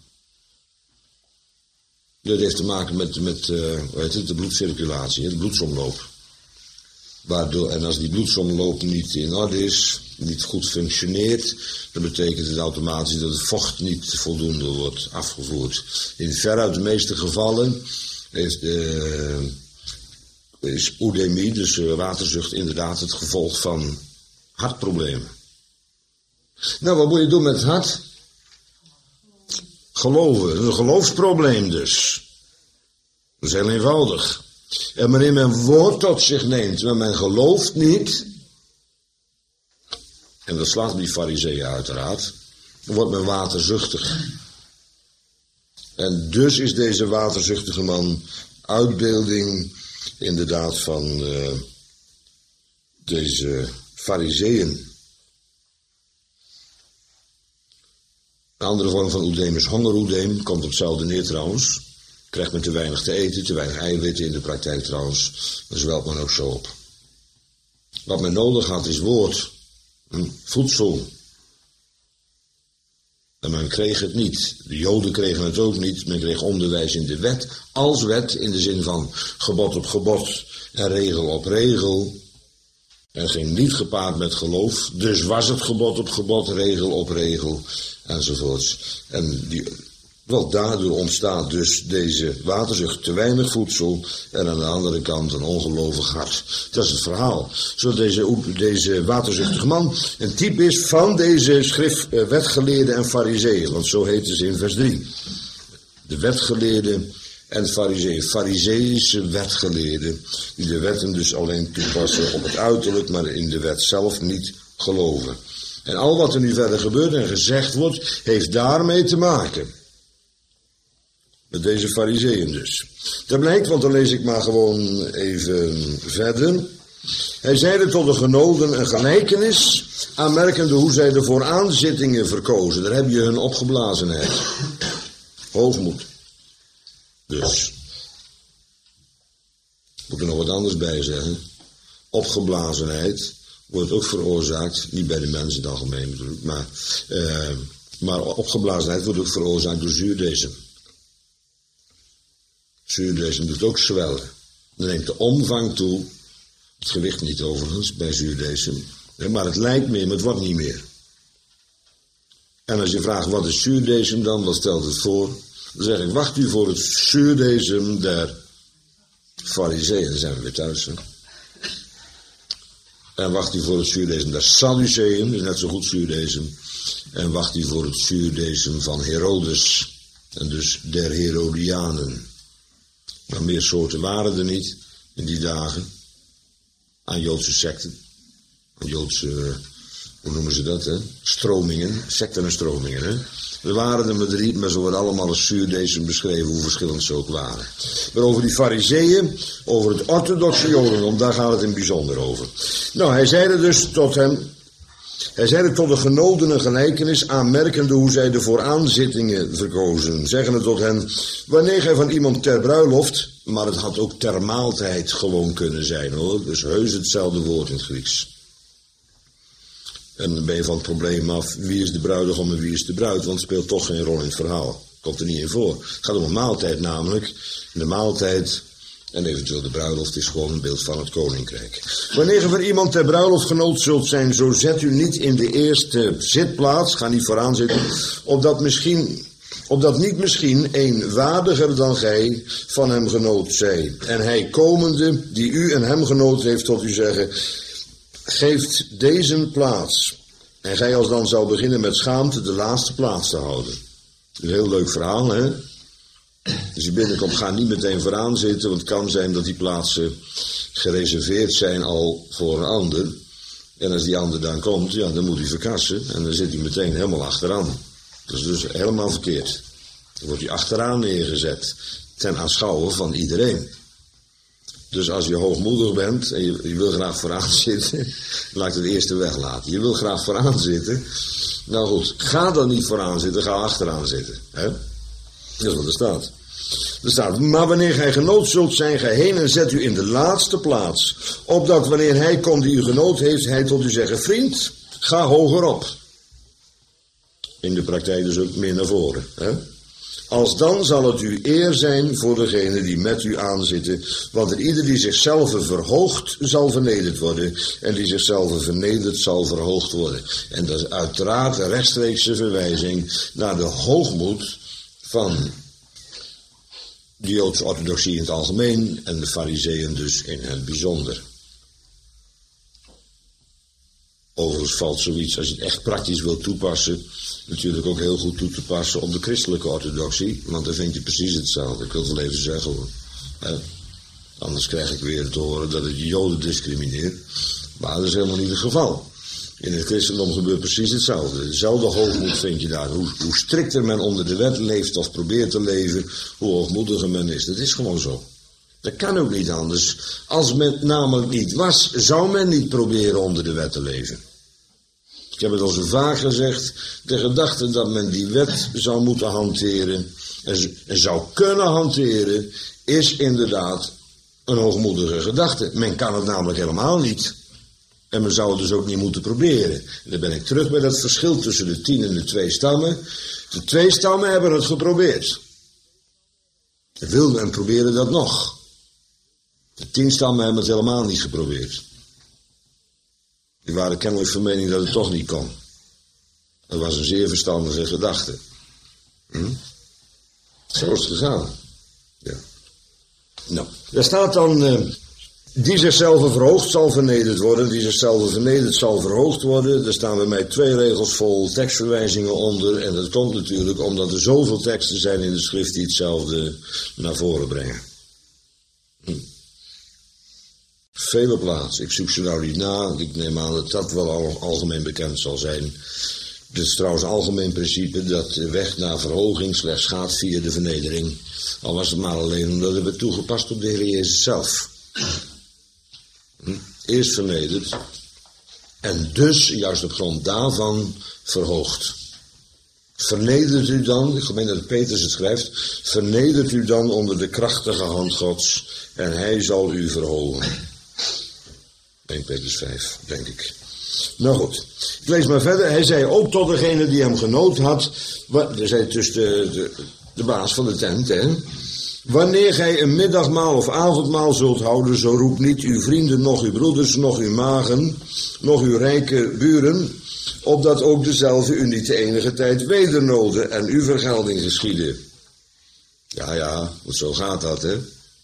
Dat heeft te maken met, met uh, hoe heet het, de bloedcirculatie, de bloedsomloop. Waardoor, en als die bloedsomloop niet in orde is, niet goed functioneert, dan betekent het automatisch dat het vocht niet voldoende wordt afgevoerd. In veruit de meeste gevallen is, uh, is oedemie, dus uh, waterzucht, inderdaad het gevolg van hartproblemen. Nou, wat moet je doen met het hart? Geloven, een geloofsprobleem dus. Dat is heel eenvoudig. En wanneer men woord tot zich neemt, maar men gelooft niet, en dat slaat die Farizeeën uiteraard, dan wordt men waterzuchtig. En dus is deze waterzuchtige man uitbeelding inderdaad van uh, deze Farizeeën. Een andere vorm van oedeem is hongeroedeem, komt op hetzelfde neer trouwens. Krijgt men te weinig te eten, te weinig eiwitten in de praktijk trouwens, dan zwelt men ook zo op. Wat men nodig had is woord, voedsel. En men kreeg het niet. De Joden kregen het ook niet. Men kreeg onderwijs in de wet, als wet in de zin van gebod op gebod en regel op regel. En ging niet gepaard met geloof, dus was het gebod op gebod, regel op regel enzovoorts. En die, wel daardoor ontstaat dus deze waterzucht, te weinig voedsel en aan de andere kant een ongelovig hart. Dat is het verhaal. Zodat deze, deze waterzuchtige man een type is van deze schrift, uh, wetgeleerden en farizeeën, want zo heten ze in vers drie. De wetgeleerden en farizeeën, farizeïsche wetgeleerden, die de wetten dus alleen toepassen op het uiterlijk, maar in de wet zelf niet geloven. En al wat er nu verder gebeurt en gezegd wordt, heeft daarmee te maken. Met deze farizeeën dus. Dat blijkt, want dan lees ik maar gewoon even verder. Hij zeide tot de genodigden een gelijkenis, aanmerkende hoe zij de vooraanzittingen verkozen. Daar heb je hun opgeblazenheid. Hoogmoed. Dus. Moet er nog wat anders bij zeggen. Opgeblazenheid wordt ook veroorzaakt, niet bij de mensen in het algemeen bedoel ik, maar, uh, maar opgeblazenheid wordt ook veroorzaakt door zuurdesem. Zuurdesem doet ook zwellen. Dan neemt de omvang toe, het gewicht niet overigens bij zuurdesem, maar het lijkt meer, maar het wordt niet meer. En als je vraagt wat is zuurdesem dan, wat stelt het voor? Dan zeg ik, wacht u voor het zuurdesem der farizeeën, dan zijn we weer thuis. Hè? En wacht u voor het zuurdesem der Sadduceeën, is net zo goed zuurdesem. En wacht u voor het zuurdesem van Herodes, en dus der Herodianen. Maar meer soorten waren er niet in die dagen aan Joodse secten, aan Joodse hoe noemen ze dat, hè? Stromingen, secten en stromingen, hè? Er waren er maar drie, maar ze worden allemaal als zuurdezen beschreven, hoe verschillend ze ook waren. Maar over die fariseeën, over het orthodoxe jodendom, daar gaat het in bijzonder over. Nou, hij zeide dus tot hem, hij zeide tot de genoten een gelijkenis, aanmerkende hoe zij de vooraanzittingen verkozen. Zeggende tot hen, wanneer gij van iemand ter bruiloft, maar het had ook ter maaltijd gewoon kunnen zijn, hoor. Dus heus hetzelfde woord in het Grieks. En dan ben je van het probleem af, wie is de bruidegom en wie is de bruid, want het speelt toch geen rol in het verhaal. Komt er niet in voor. Het gaat om een maaltijd namelijk. De maaltijd en eventueel de bruiloft is gewoon een beeld van het koninkrijk. Wanneer je voor iemand ter bruiloft genood zult zijn, zo zet u niet in de eerste zitplaats, ga niet vooraan zitten, opdat misschien, opdat niet misschien een waardiger dan gij van hem genood zij. En hij komende, die u en hem genood heeft, tot u zeggen, geeft deze plaats. En gij als dan zou beginnen met schaamte de laatste plaats te houden. Een heel leuk verhaal, hè? Dus je binnenkomt, ga niet meteen vooraan zitten, want het kan zijn dat die plaatsen gereserveerd zijn al voor een ander. En als die ander dan komt, ja, dan moet hij verkassen en dan zit hij meteen helemaal achteraan. Dat is dus helemaal verkeerd. Dan wordt hij achteraan neergezet, ten aanschouwen van iedereen. Dus als je hoogmoedig bent en je, je wil graag vooraan zitten, laat ik het eerste weglaten. Je wil graag vooraan zitten, nou goed, ga dan niet vooraan zitten, ga achteraan zitten. Hè? Dat is wat er staat. Er staat, maar wanneer gij genood zult zijn, gij heen en zet u in de laatste plaats. Opdat wanneer hij komt die u genood heeft, hij tot u zeggen, vriend, ga hoger op. In de praktijk dus ook meer naar voren. Hè? Als dan zal het u eer zijn voor degene die met u aanzitten. Want er ieder die zichzelf verhoogt, zal vernederd worden. En die zichzelf vernedert, zal verhoogd worden. En dat is uiteraard een rechtstreekse verwijzing naar de hoogmoed van de Joodse orthodoxie in het algemeen en de fariseeën dus in het bijzonder. Overigens valt zoiets, als je het echt praktisch wilt toepassen, natuurlijk ook heel goed toe te passen op de christelijke orthodoxie, want dan vind je precies hetzelfde. Ik wil het wel even zeggen hoor. Eh, anders krijg ik weer te horen dat het Joden discrimineert, maar dat is helemaal niet het geval. In het christendom gebeurt precies hetzelfde. Dezelfde hoogmoed vind je daar. Hoe, hoe strikter men onder de wet leeft of probeert te leven, hoe hoogmoediger men is. Dat is gewoon zo. Dat kan ook niet anders. Als men namelijk niet was, zou men niet proberen onder de wet te leven. Ik heb het al zo vaak gezegd. De gedachte dat men die wet zou moeten hanteren en, en zou kunnen hanteren, is inderdaad een hoogmoedige gedachte. Men kan het namelijk helemaal niet. En men zou het dus ook niet moeten proberen. En dan ben ik terug bij dat verschil tussen de tien en de twee stammen. De twee stammen hebben het geprobeerd. En wilden en proberen dat nog. De tien stammen hebben het helemaal niet geprobeerd. Die waren kennelijk van mening dat het toch niet kon. Dat was een zeer verstandige gedachte. Hm? Zo is het gegaan. Ja. Nou, daar staat dan, Uh, die zichzelf verhoogd zal vernederd worden, die zichzelf vernederd zal verhoogd worden. Er staan bij mij twee regels vol tekstverwijzingen onder. En dat komt natuurlijk omdat er zoveel teksten zijn in de schrift die hetzelfde naar voren brengen. Hm. Vele plaatsen. Ik zoek ze nou niet na. Ik neem aan dat dat wel al, algemeen bekend zal zijn. Het is trouwens een algemeen principe dat de weg naar verhoging slechts gaat via de vernedering. Al was het maar alleen omdat het werd toegepast op de Heer Jezus zelf. Eerst vernederd en dus juist op grond daarvan verhoogd. Vernedert u dan, ik meen dat Petrus het schrijft, vernedert u dan onder de krachtige hand Gods en hij zal u verhogen. één Petrus vijf, denk ik. Nou goed, ik lees maar verder. Hij zei ook tot degene die hem genood had, er zei dus de, de, de baas van de tent, hè. Wanneer gij een middagmaal of avondmaal zult houden, zo roep niet uw vrienden, nog uw broeders, nog uw magen, nog uw rijke buren, opdat ook dezelfde u niet de enige tijd wedernoden en uw vergelding geschieden. Ja, ja, want zo gaat dat, hè.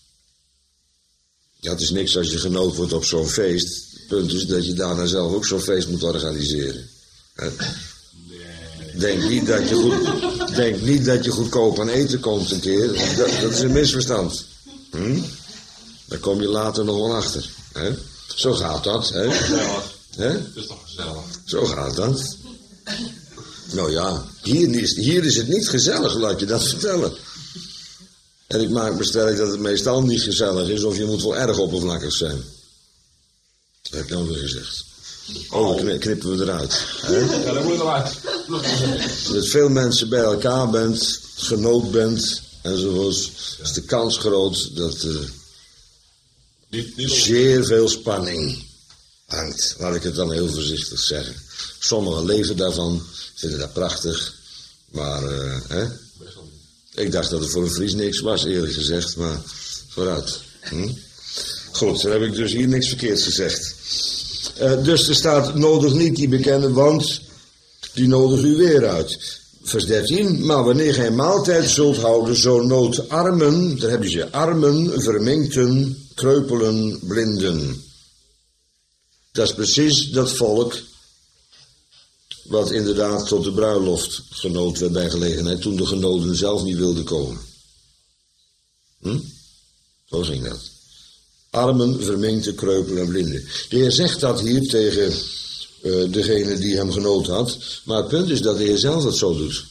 Ja, het is niks als je genood wordt op zo'n feest. Het punt is dat je daarna zelf ook zo'n feest moet organiseren. Hè? Denk niet dat je goed, denk niet dat je goedkoop aan eten komt een keer. Dat, dat is een misverstand. Hm? Daar kom je later nog wel achter. Hè? Zo gaat dat. Hè? Gezellig. Hè? Het is toch gezellig. Zo gaat dat. Nou ja, hier is, hier is het niet gezellig, laat je dat vertellen. En ik maak me sterk dat het meestal niet gezellig is, of je moet wel erg oppervlakkig zijn. Dat heb ik nou weer gezegd. Oh, dan knippen we eruit. Hè? Ja, dat moet eruit. Dat veel mensen bij elkaar bent, genoot bent, enzovoorts, is de kans groot dat er Niet, niet zeer veel spanning hangt. Laat ik het dan heel voorzichtig zeggen. Sommigen leven daarvan, vinden dat prachtig, maar, uh, hè? Ik dacht dat het voor een Fries niks was, eerlijk gezegd, maar vooruit. Hm? Goed, dan heb ik dus hier niks verkeerds gezegd. Uh, dus er staat, nodig niet die bekende, want die nodigt u weer uit. Vers dertien, maar wanneer gij maaltijd zult houden, zo nood armen, daar heb je ze, armen, verminkten, kreupelen, blinden. Dat is precies dat volk wat inderdaad tot de bruiloft genood werd bij gelegenheid, toen de genoden zelf niet wilden komen. Hm? Zo ging dat. Armen, verminkte, kreupelen en blinden. De Heer zegt dat hier tegen uh, degene die hem genood had, maar het punt is dat de Heer zelf dat zo doet.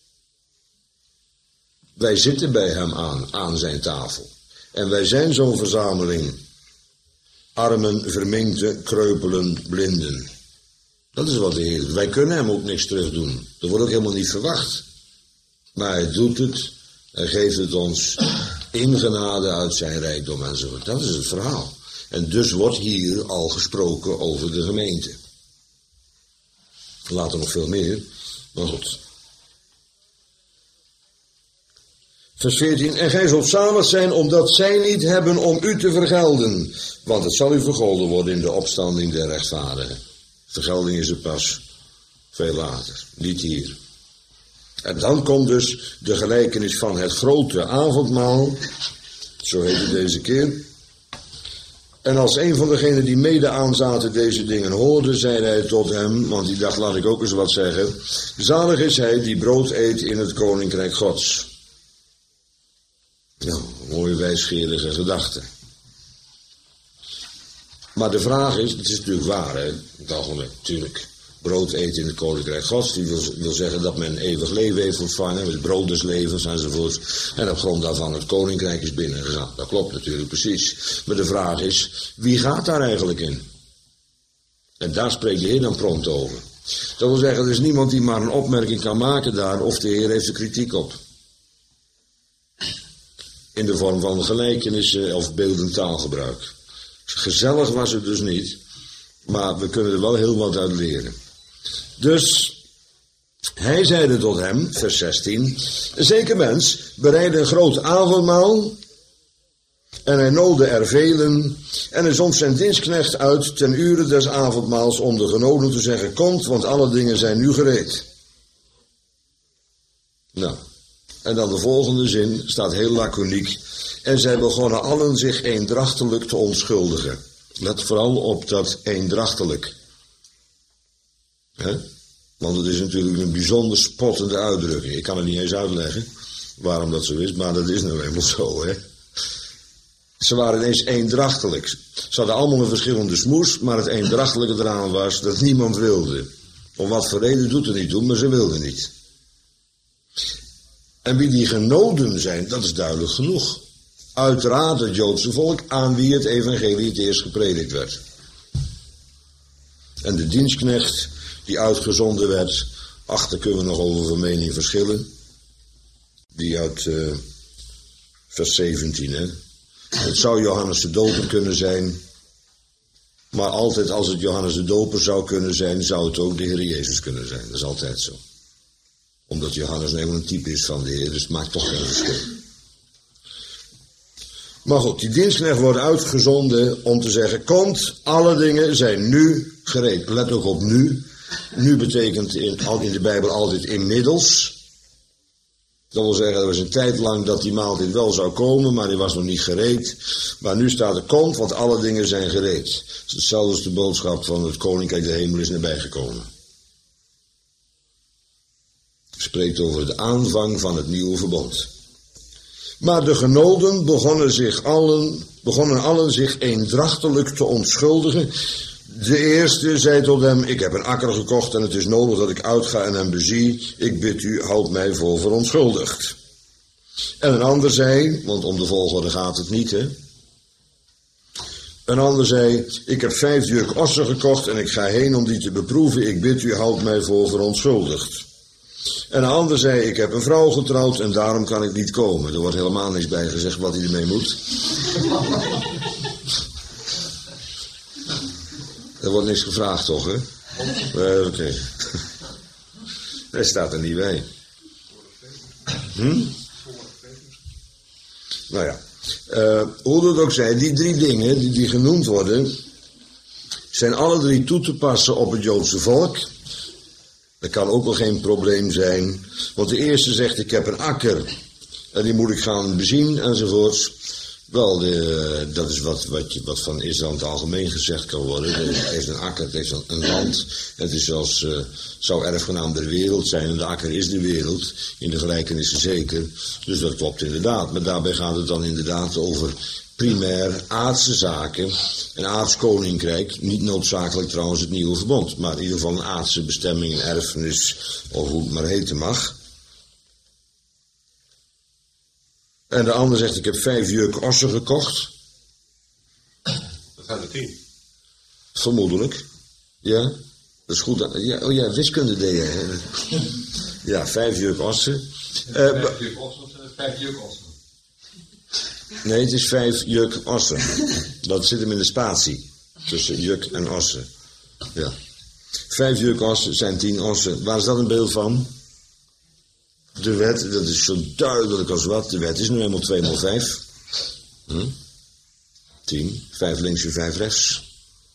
Wij zitten bij hem aan, aan zijn tafel. En wij zijn zo'n verzameling. Armen, verminkte, kreupelen, blinden. Dat is wat de Heer doet. Wij kunnen hem ook niks terug doen. Dat wordt ook helemaal niet verwacht. Maar hij doet het. Hij geeft het ons in genade uit zijn rijkdom enzovoort. Dat is het verhaal. En dus wordt hier al gesproken over de gemeente. Later nog veel meer. Maar goed. Vers veertien. En gij zult zalig zijn omdat zij niet hebben om u te vergelden. Want het zal u vergolden worden in de opstanding der rechtvaardigen. Vergelding is er pas veel later. Niet hier. En dan komt dus de gelijkenis van het grote avondmaal. Zo heet het deze keer. En als een van degenen die mede aanzaten deze dingen hoorde, zei hij tot hem, want die dacht, laat ik ook eens wat zeggen. Zalig is hij die brood eet in het koninkrijk Gods. Nou, mooie wijsgerige gedachte. Maar de vraag is, het is natuurlijk waar, hè, het algemeen, natuurlijk. Brood eten in het koninkrijk Gods, die wil, wil zeggen dat men eeuwig leven heeft ontvangen, het brood des levens enzovoort. En op grond daarvan het koninkrijk is binnengegaan. Dat klopt natuurlijk precies. Maar de vraag is, wie gaat daar eigenlijk in? En daar spreekt de Heer dan prompt over. Dat wil zeggen, er is niemand die maar een opmerking kan maken daar, of de Heer heeft er kritiek op. In de vorm van gelijkenissen of beeldend taalgebruik. Gezellig was het dus niet, maar we kunnen er wel heel wat uit leren. Dus, hij zeide tot hem, vers zestien, een zeker mens bereidde een groot avondmaal en hij noodde er velen en hij zond zijn dienstknecht uit ten ure des avondmaals om de genoden te zeggen, komt, want alle dingen zijn nu gereed. Nou, en dan de volgende zin staat heel laconiek. En zij begonnen allen zich eendrachtelijk te onschuldigen. Let vooral op dat eendrachtelijk. He? Want het is natuurlijk een bijzonder spottende uitdrukking. Ik kan het niet eens uitleggen waarom dat zo is, maar dat is nou eenmaal zo. Hè? Ze waren ineens eendrachtelijk. Ze hadden allemaal een verschillende smoes, maar het eendrachtelijke eraan was dat niemand wilde. Om wat voor reden doet er niet toe, maar ze wilden niet. En wie die genoden zijn, dat is duidelijk genoeg. Uiteraard het Joodse volk aan wie het evangelie het eerst gepredikt werd. En de dienstknecht die uitgezonden werd, ach, daar kunnen we nog over van mening verschillen. Die uit uh, vers zeventien, hè. Het zou Johannes de Doper kunnen zijn, maar altijd als het Johannes de Doper zou kunnen zijn, zou het ook de Heer Jezus kunnen zijn. Dat is altijd zo. Omdat Johannes nou een type is van de Heer, dus het maakt toch geen verschil. Maar goed, die dienstknecht wordt uitgezonden om te zeggen, komt, alle dingen zijn nu gereed. Let ook op nu. Nu betekent in, in de Bijbel altijd inmiddels. Dat wil zeggen, er was een tijd lang dat die maaltijd wel zou komen, maar die was nog niet gereed. Maar nu staat er, komt, want alle dingen zijn gereed. Het is hetzelfde als de boodschap van het Koninkrijk der Hemel is nabijgekomen. Het spreekt over de aanvang van het nieuwe verbond. Maar de genoden begonnen, zich allen, begonnen allen zich eendrachtelijk te onschuldigen. De eerste zei tot hem, ik heb een akker gekocht en het is nodig dat ik uitga en hem bezie. Ik bid u, houd mij voor verontschuldigd. En een ander zei, want om de volgorde gaat het niet, hè. Een ander zei, ik heb vijf juk ossen gekocht en ik ga heen om die te beproeven. Ik bid u, houd mij voor verontschuldigd. En een ander zei, ik heb een vrouw getrouwd en daarom kan ik niet komen. Er wordt helemaal niks bij gezegd wat hij ermee moet. Er wordt niks gevraagd, toch, hè? Nee, oké. Okay. Hij staat er niet bij. Hm? Nou ja. Uh, hoe dat ook zij, die drie dingen die, die genoemd worden, zijn alle drie toe te passen op het Joodse volk. Dat kan ook wel geen probleem zijn. Want de eerste zegt, ik heb een akker. En die moet ik gaan bezien, enzovoorts. Wel, de, dat is wat, wat, wat van Israël in het algemeen gezegd kan worden. Het heeft een akker, het heeft een land. Het is zelfs, uh, zou erfgenaam der wereld zijn. En de akker is de wereld. In de gelijkenissen zeker. Dus dat klopt inderdaad. Maar daarbij gaat het dan inderdaad over primair aardse zaken. Een aards koninkrijk. Niet noodzakelijk trouwens het nieuwe verbond. Maar in ieder geval een aardse bestemming, een erfenis. Of hoe het maar heten mag. En de ander zegt, ik heb vijf juk ossen gekocht. Dat zijn er tien. Vermoedelijk. Ja, dat is goed. Ja, oh ja, wiskunde deed je. Hè? Ja, vijf juk ossen. Uh, vijf juk ossen, vijf juk ossen. Nee, het is vijf juk ossen. Dat zit hem in de spatie. Tussen juk en ossen. Ja. Vijf juk ossen zijn tien ossen. Waar is dat een beeld van? De wet, dat is zo duidelijk als wat. De wet is nu eenmaal twee maal vijf. Hm? tien. Vijf links en vijf rechts.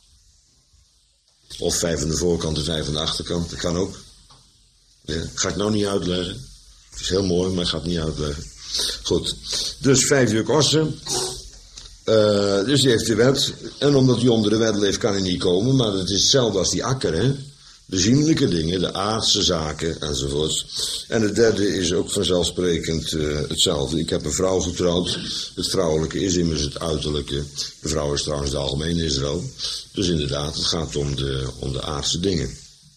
Of vijf aan de voorkant en vijf aan de achterkant. Dat kan ook. Ja, ga ik nou niet uitleggen. Het is heel mooi, maar ik ga het niet uitleggen. Goed. Dus vijf juk ossen. Uh, dus die heeft de wet. En omdat hij onder de wet leeft, kan hij niet komen. Maar het is hetzelfde als die akker, hè. De zienlijke dingen, de aardse zaken enzovoort. En het derde is ook vanzelfsprekend uh, hetzelfde. Ik heb een vrouw getrouwd. Het vrouwelijke is immers het uiterlijke. De vrouw is trouwens het algemeen Israël. Dus inderdaad, het gaat om de, om de aardse dingen.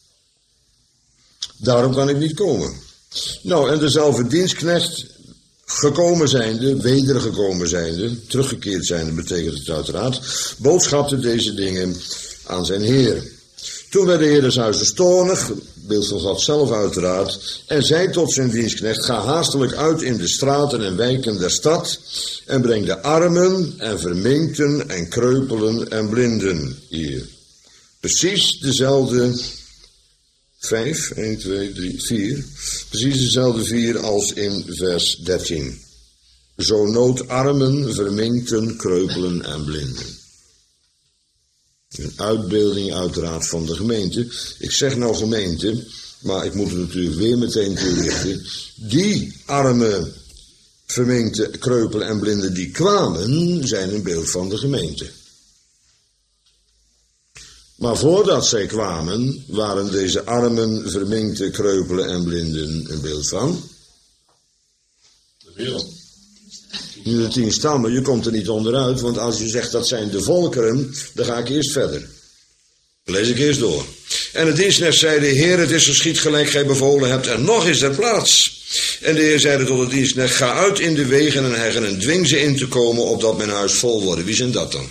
Daarom kan ik niet komen. Nou, en dezelfde dienstknecht, gekomen zijnde, wedergekomen zijnde, teruggekeerd zijnde betekent het uiteraard, boodschapte deze dingen aan zijn heer. Toen werd de heer des huizes toornig, beeld van God zelf uiteraard, en zei tot zijn dienstknecht, ga haastelijk uit in de straten en wijken der stad, en breng de armen en verminkten en kreupelen en blinden hier. Precies dezelfde vijf, één, twee, drie, vier, precies dezelfde vier als in vers dertien. Zo nood armen, verminkten, kreupelen en blinden. Een uitbeelding uiteraard van de gemeente. Ik zeg nou gemeente, maar ik moet het natuurlijk weer meteen toelichten. Die armen, verminkte, kreupelen en blinden die kwamen, zijn een beeld van de gemeente. Maar voordat zij kwamen, waren deze armen, verminkte, kreupelen en blinden een beeld van de wereld. Nu de tien stammen, je komt er niet onderuit, want als je zegt dat zijn de volkeren, dan ga ik eerst verder. Dan lees ik eerst door. En de dienstknecht zeide, Heer, het is geschied gelijk gij bevolen hebt, en nog is er plaats. En de Heer zeide tot de dienstknecht, ga uit in de wegen en heggen en dwing ze in te komen, opdat mijn huis vol wordt. Wie zijn dat dan?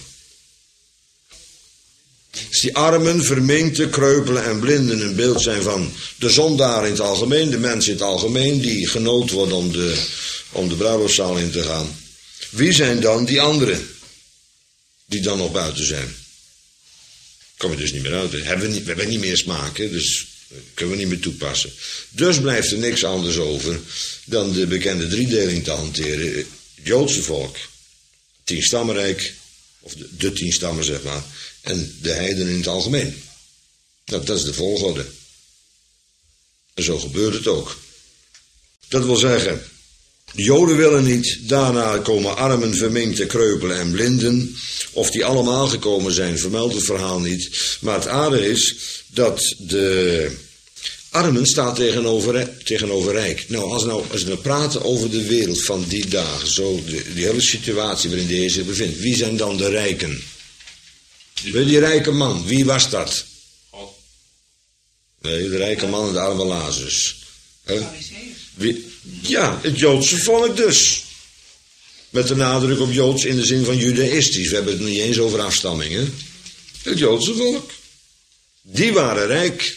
Als die armen, verminkte, kreupelen en blinden een beeld zijn van de zondaar in het algemeen, de mens in het algemeen, die genood wordt om de, om de bruiloftszaal in te gaan. Wie zijn dan die anderen die dan nog buiten zijn? Kom je dus niet meer uit. Hebben we, niet, we hebben niet meer smaken, dus kunnen we niet meer toepassen. Dus blijft er niks anders over dan de bekende driedeling te hanteren. Het Joodse volk, tienstammenrijk, of de, de tien stammen zeg maar, en de heidenen in het algemeen. Nou, dat is de volgorde. En zo gebeurt het ook. Dat wil zeggen, de Joden willen niet, daarna komen armen, verminkte, kreupelen en blinden. Of die allemaal gekomen zijn, vermeldt het verhaal niet. Maar het aardige is dat de armen staat tegenover, tegenover rijk. Nou, als, nou, als we nou praten over de wereld van die dagen, zo de, die hele situatie waarin de Heer zich bevindt. Wie zijn dan de rijken? Weet je die rijke man, wie was dat? God. Nee, de rijke man en de arme Lazarus. He? Wie? Ja, het Joodse volk dus. Met de nadruk op Joods in de zin van judaïstisch. We hebben het niet eens over afstammingen. Het Joodse volk. Die waren rijk.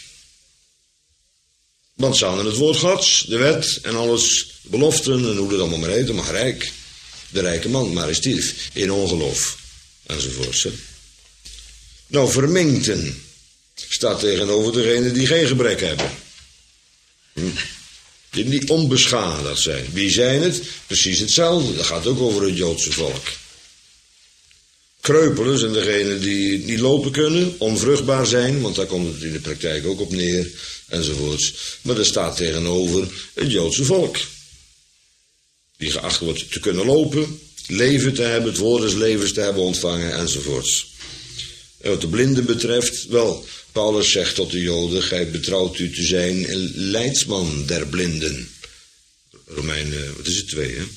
Want ze hadden het woord Gods, de wet en alles, de beloften en hoe dat allemaal maar heet, maar rijk. De rijke man, maar hij stierf in ongeloof. Enzovoorts. Hè. Nou, verminkten staat tegenover degene die geen gebrek hebben. Hm. Die niet onbeschadigd zijn. Wie zijn het? Precies hetzelfde. Dat gaat ook over het Joodse volk. Kreupelen zijn degenen die niet lopen kunnen, onvruchtbaar zijn, want daar komt het in de praktijk ook op neer, enzovoorts. Maar er staat tegenover het Joodse volk. Die geacht wordt te kunnen lopen, leven te hebben, het woord des levens te hebben ontvangen, enzovoorts. En wat de blinden betreft, wel, Paulus zegt tot de Joden, gij betrouwt u te zijn een leidsman der blinden. Romeinen, wat is het, twee, hè?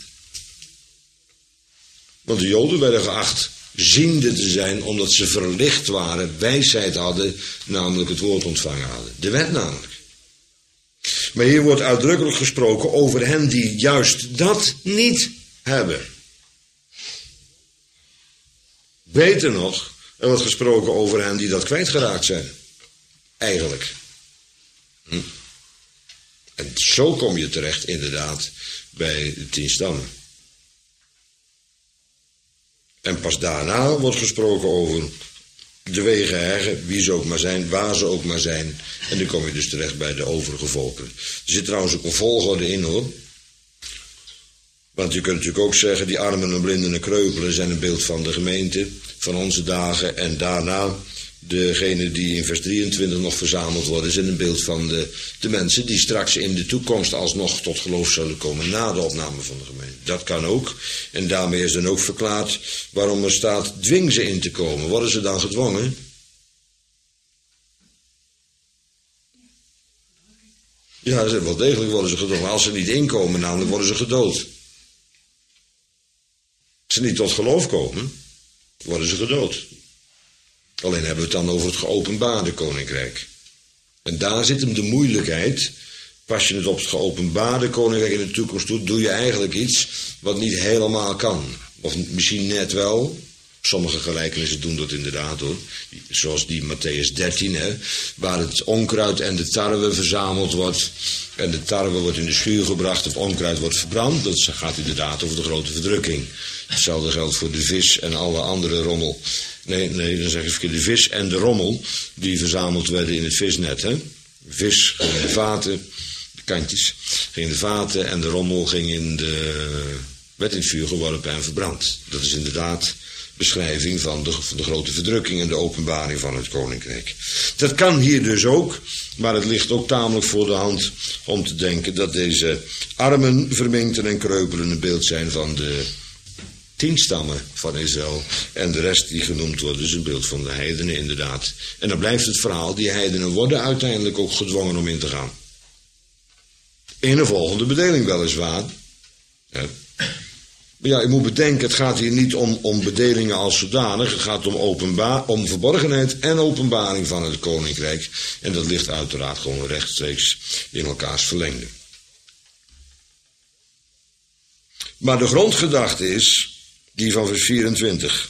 Want de Joden werden geacht ziende te zijn, omdat ze verlicht waren, wijsheid hadden, namelijk het woord ontvangen hadden. De wet namelijk. Maar hier wordt uitdrukkelijk gesproken over hen die juist dat niet hebben. Beter nog, er wordt gesproken over hen die dat kwijtgeraakt zijn. Eigenlijk. Hm. En zo kom je terecht inderdaad bij de tien stammen. En pas daarna wordt gesproken over de wegen, wie ze ook maar zijn, waar ze ook maar zijn. En dan kom je dus terecht bij de overige volkeren. Er zit trouwens ook een volgorde in, hoor. Want je kunt natuurlijk ook zeggen, die armen en blinden en kreupelen zijn een beeld van de gemeente, van onze dagen. En daarna, degenen die in vers drieëntwintig nog verzameld worden, zijn een beeld van de, de mensen die straks in de toekomst alsnog tot geloof zullen komen na de opname van de gemeente. Dat kan ook. En daarmee is dan ook verklaard waarom er staat, dwing ze in te komen. Worden ze dan gedwongen? Ja, wel degelijk worden ze gedwongen. Als ze niet inkomen, namelijk worden ze gedood. Als ze niet tot geloof komen, worden ze gedood. Alleen hebben we het dan over het geopenbaarde koninkrijk. En daar zit hem de moeilijkheid. Pas je het op het geopenbaarde koninkrijk in de toekomst doet, doe je eigenlijk iets wat niet helemaal kan. Of misschien net wel. Sommige gelijkenissen doen dat inderdaad, hoor. Zoals die Matthäus dertien, hè, waar het onkruid en de tarwe verzameld wordt. En de tarwe wordt in de schuur gebracht, het onkruid wordt verbrand. Dat gaat inderdaad over de grote verdrukking. Hetzelfde geldt voor de vis en alle andere rommel. Nee, nee, dan zeg ik verkeerd. De vis en de rommel die verzameld werden in het visnet, hè. Vis ging in de vaten, de kantjes, ging in de vaten en de rommel ging in de, werd in het vuur geworpen en verbrand. Dat is inderdaad beschrijving van de, van de grote verdrukking en de openbaring van het koninkrijk. Dat kan hier dus ook, maar het ligt ook tamelijk voor de hand om te denken dat deze armen, verminkten en kreupelen een beeld zijn van de tien stammen van Israël en de rest die genoemd wordt, dus een beeld van de heidenen inderdaad. En dan blijft het verhaal, die heidenen worden uiteindelijk ook gedwongen om in te gaan. In een volgende bedeling weliswaar. Ja. Maar ja, je moet bedenken, het gaat hier niet om, om bedelingen als zodanig. Het gaat om, openbaar, om verborgenheid en openbaring van het koninkrijk. En dat ligt uiteraard gewoon rechtstreeks in elkaars verlengde. Maar de grondgedachte is die van vers vierentwintig.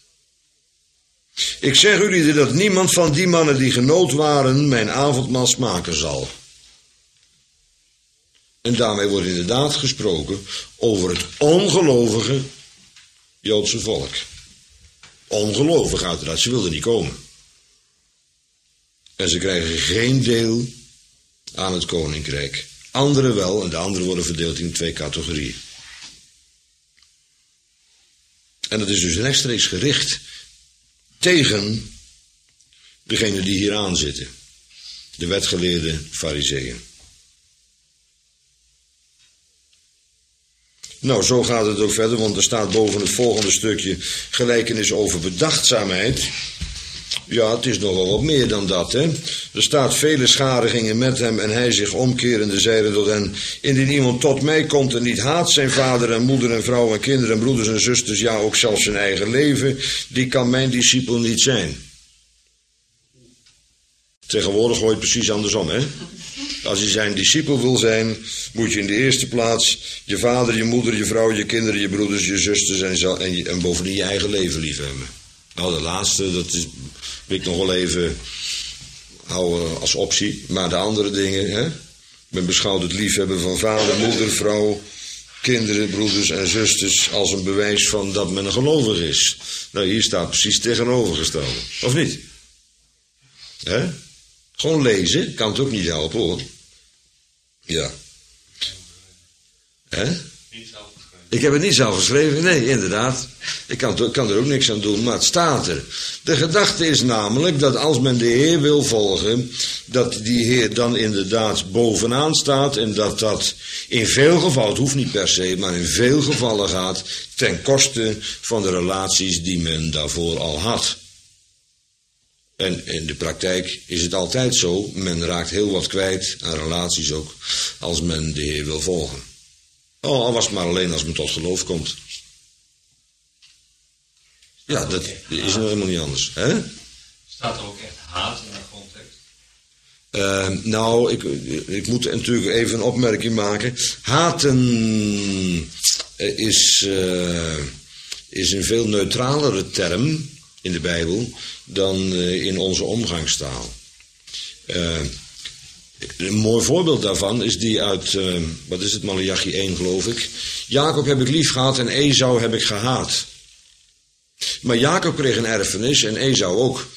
Ik zeg jullie dat niemand van die mannen die genood waren mijn avondmaal smaken zal. En daarmee wordt inderdaad gesproken over het ongelovige Joodse volk. Ongelovig uiteraard, ze wilden niet komen. En ze krijgen geen deel aan het koninkrijk. Anderen wel, en de anderen worden verdeeld in twee categorieën. En dat is dus rechtstreeks gericht tegen degenen die hier aan zitten. De wetgeleerde farizeeën. Nou, zo gaat het ook verder, want er staat boven het volgende stukje gelijkenis over bedachtzaamheid. Ja, het is nogal wat meer dan dat, hè. Er staat, vele scharen gingen met hem en hij zich omkerende zeide tot hen, indien iemand tot mij komt en niet haat zijn vader en moeder en vrouw en kinderen en broeders en zusters, ja, ook zelfs zijn eigen leven, die kan mijn discipel niet zijn. Tegenwoordig gooit het precies andersom, hè. Als je zijn discipel wil zijn, moet je in de eerste plaats je vader, je moeder, je vrouw, je kinderen, je broeders, je zusters en, zo, en, je, en bovendien je eigen leven liefhebben. Nou, de laatste, dat is, wil ik nog wel even houden als optie. Maar de andere dingen, hè. Men beschouwt het liefhebben van vader, moeder, vrouw, kinderen, broeders en zusters als een bewijs van dat men een gelovig is. Nou, hier staat precies tegenovergestelde. Of niet? Hè? Gewoon lezen, kan het ook niet helpen, hoor. Ja. Hè? Ik heb het niet zelf geschreven, nee, inderdaad. Ik kan, het, kan er ook niks aan doen, maar het staat er. De gedachte is namelijk dat als men de Heer wil volgen, dat die Heer dan inderdaad bovenaan staat en dat dat in veel gevallen, het hoeft niet per se, maar in veel gevallen gaat ten koste van de relaties die men daarvoor al had. En in de praktijk is het altijd zo, men raakt heel wat kwijt aan relaties ook, als men de Heer wil volgen. Oh, al was het maar alleen als men tot geloof komt. Ja, dat is nog helemaal niet anders. Hè? Staat er ook echt haat in de grondtekst? Uh, nou, ik, ik moet natuurlijk even een opmerking maken. Haten uh, is, uh, is een veel neutralere term in de Bijbel dan uh, in onze omgangstaal. Uh, Een mooi voorbeeld daarvan is die uit, uh, wat is het, Maleachi één geloof ik. Jacob heb ik lief gehad en Esau heb ik gehaat. Maar Jacob kreeg een erfenis en Esau ook.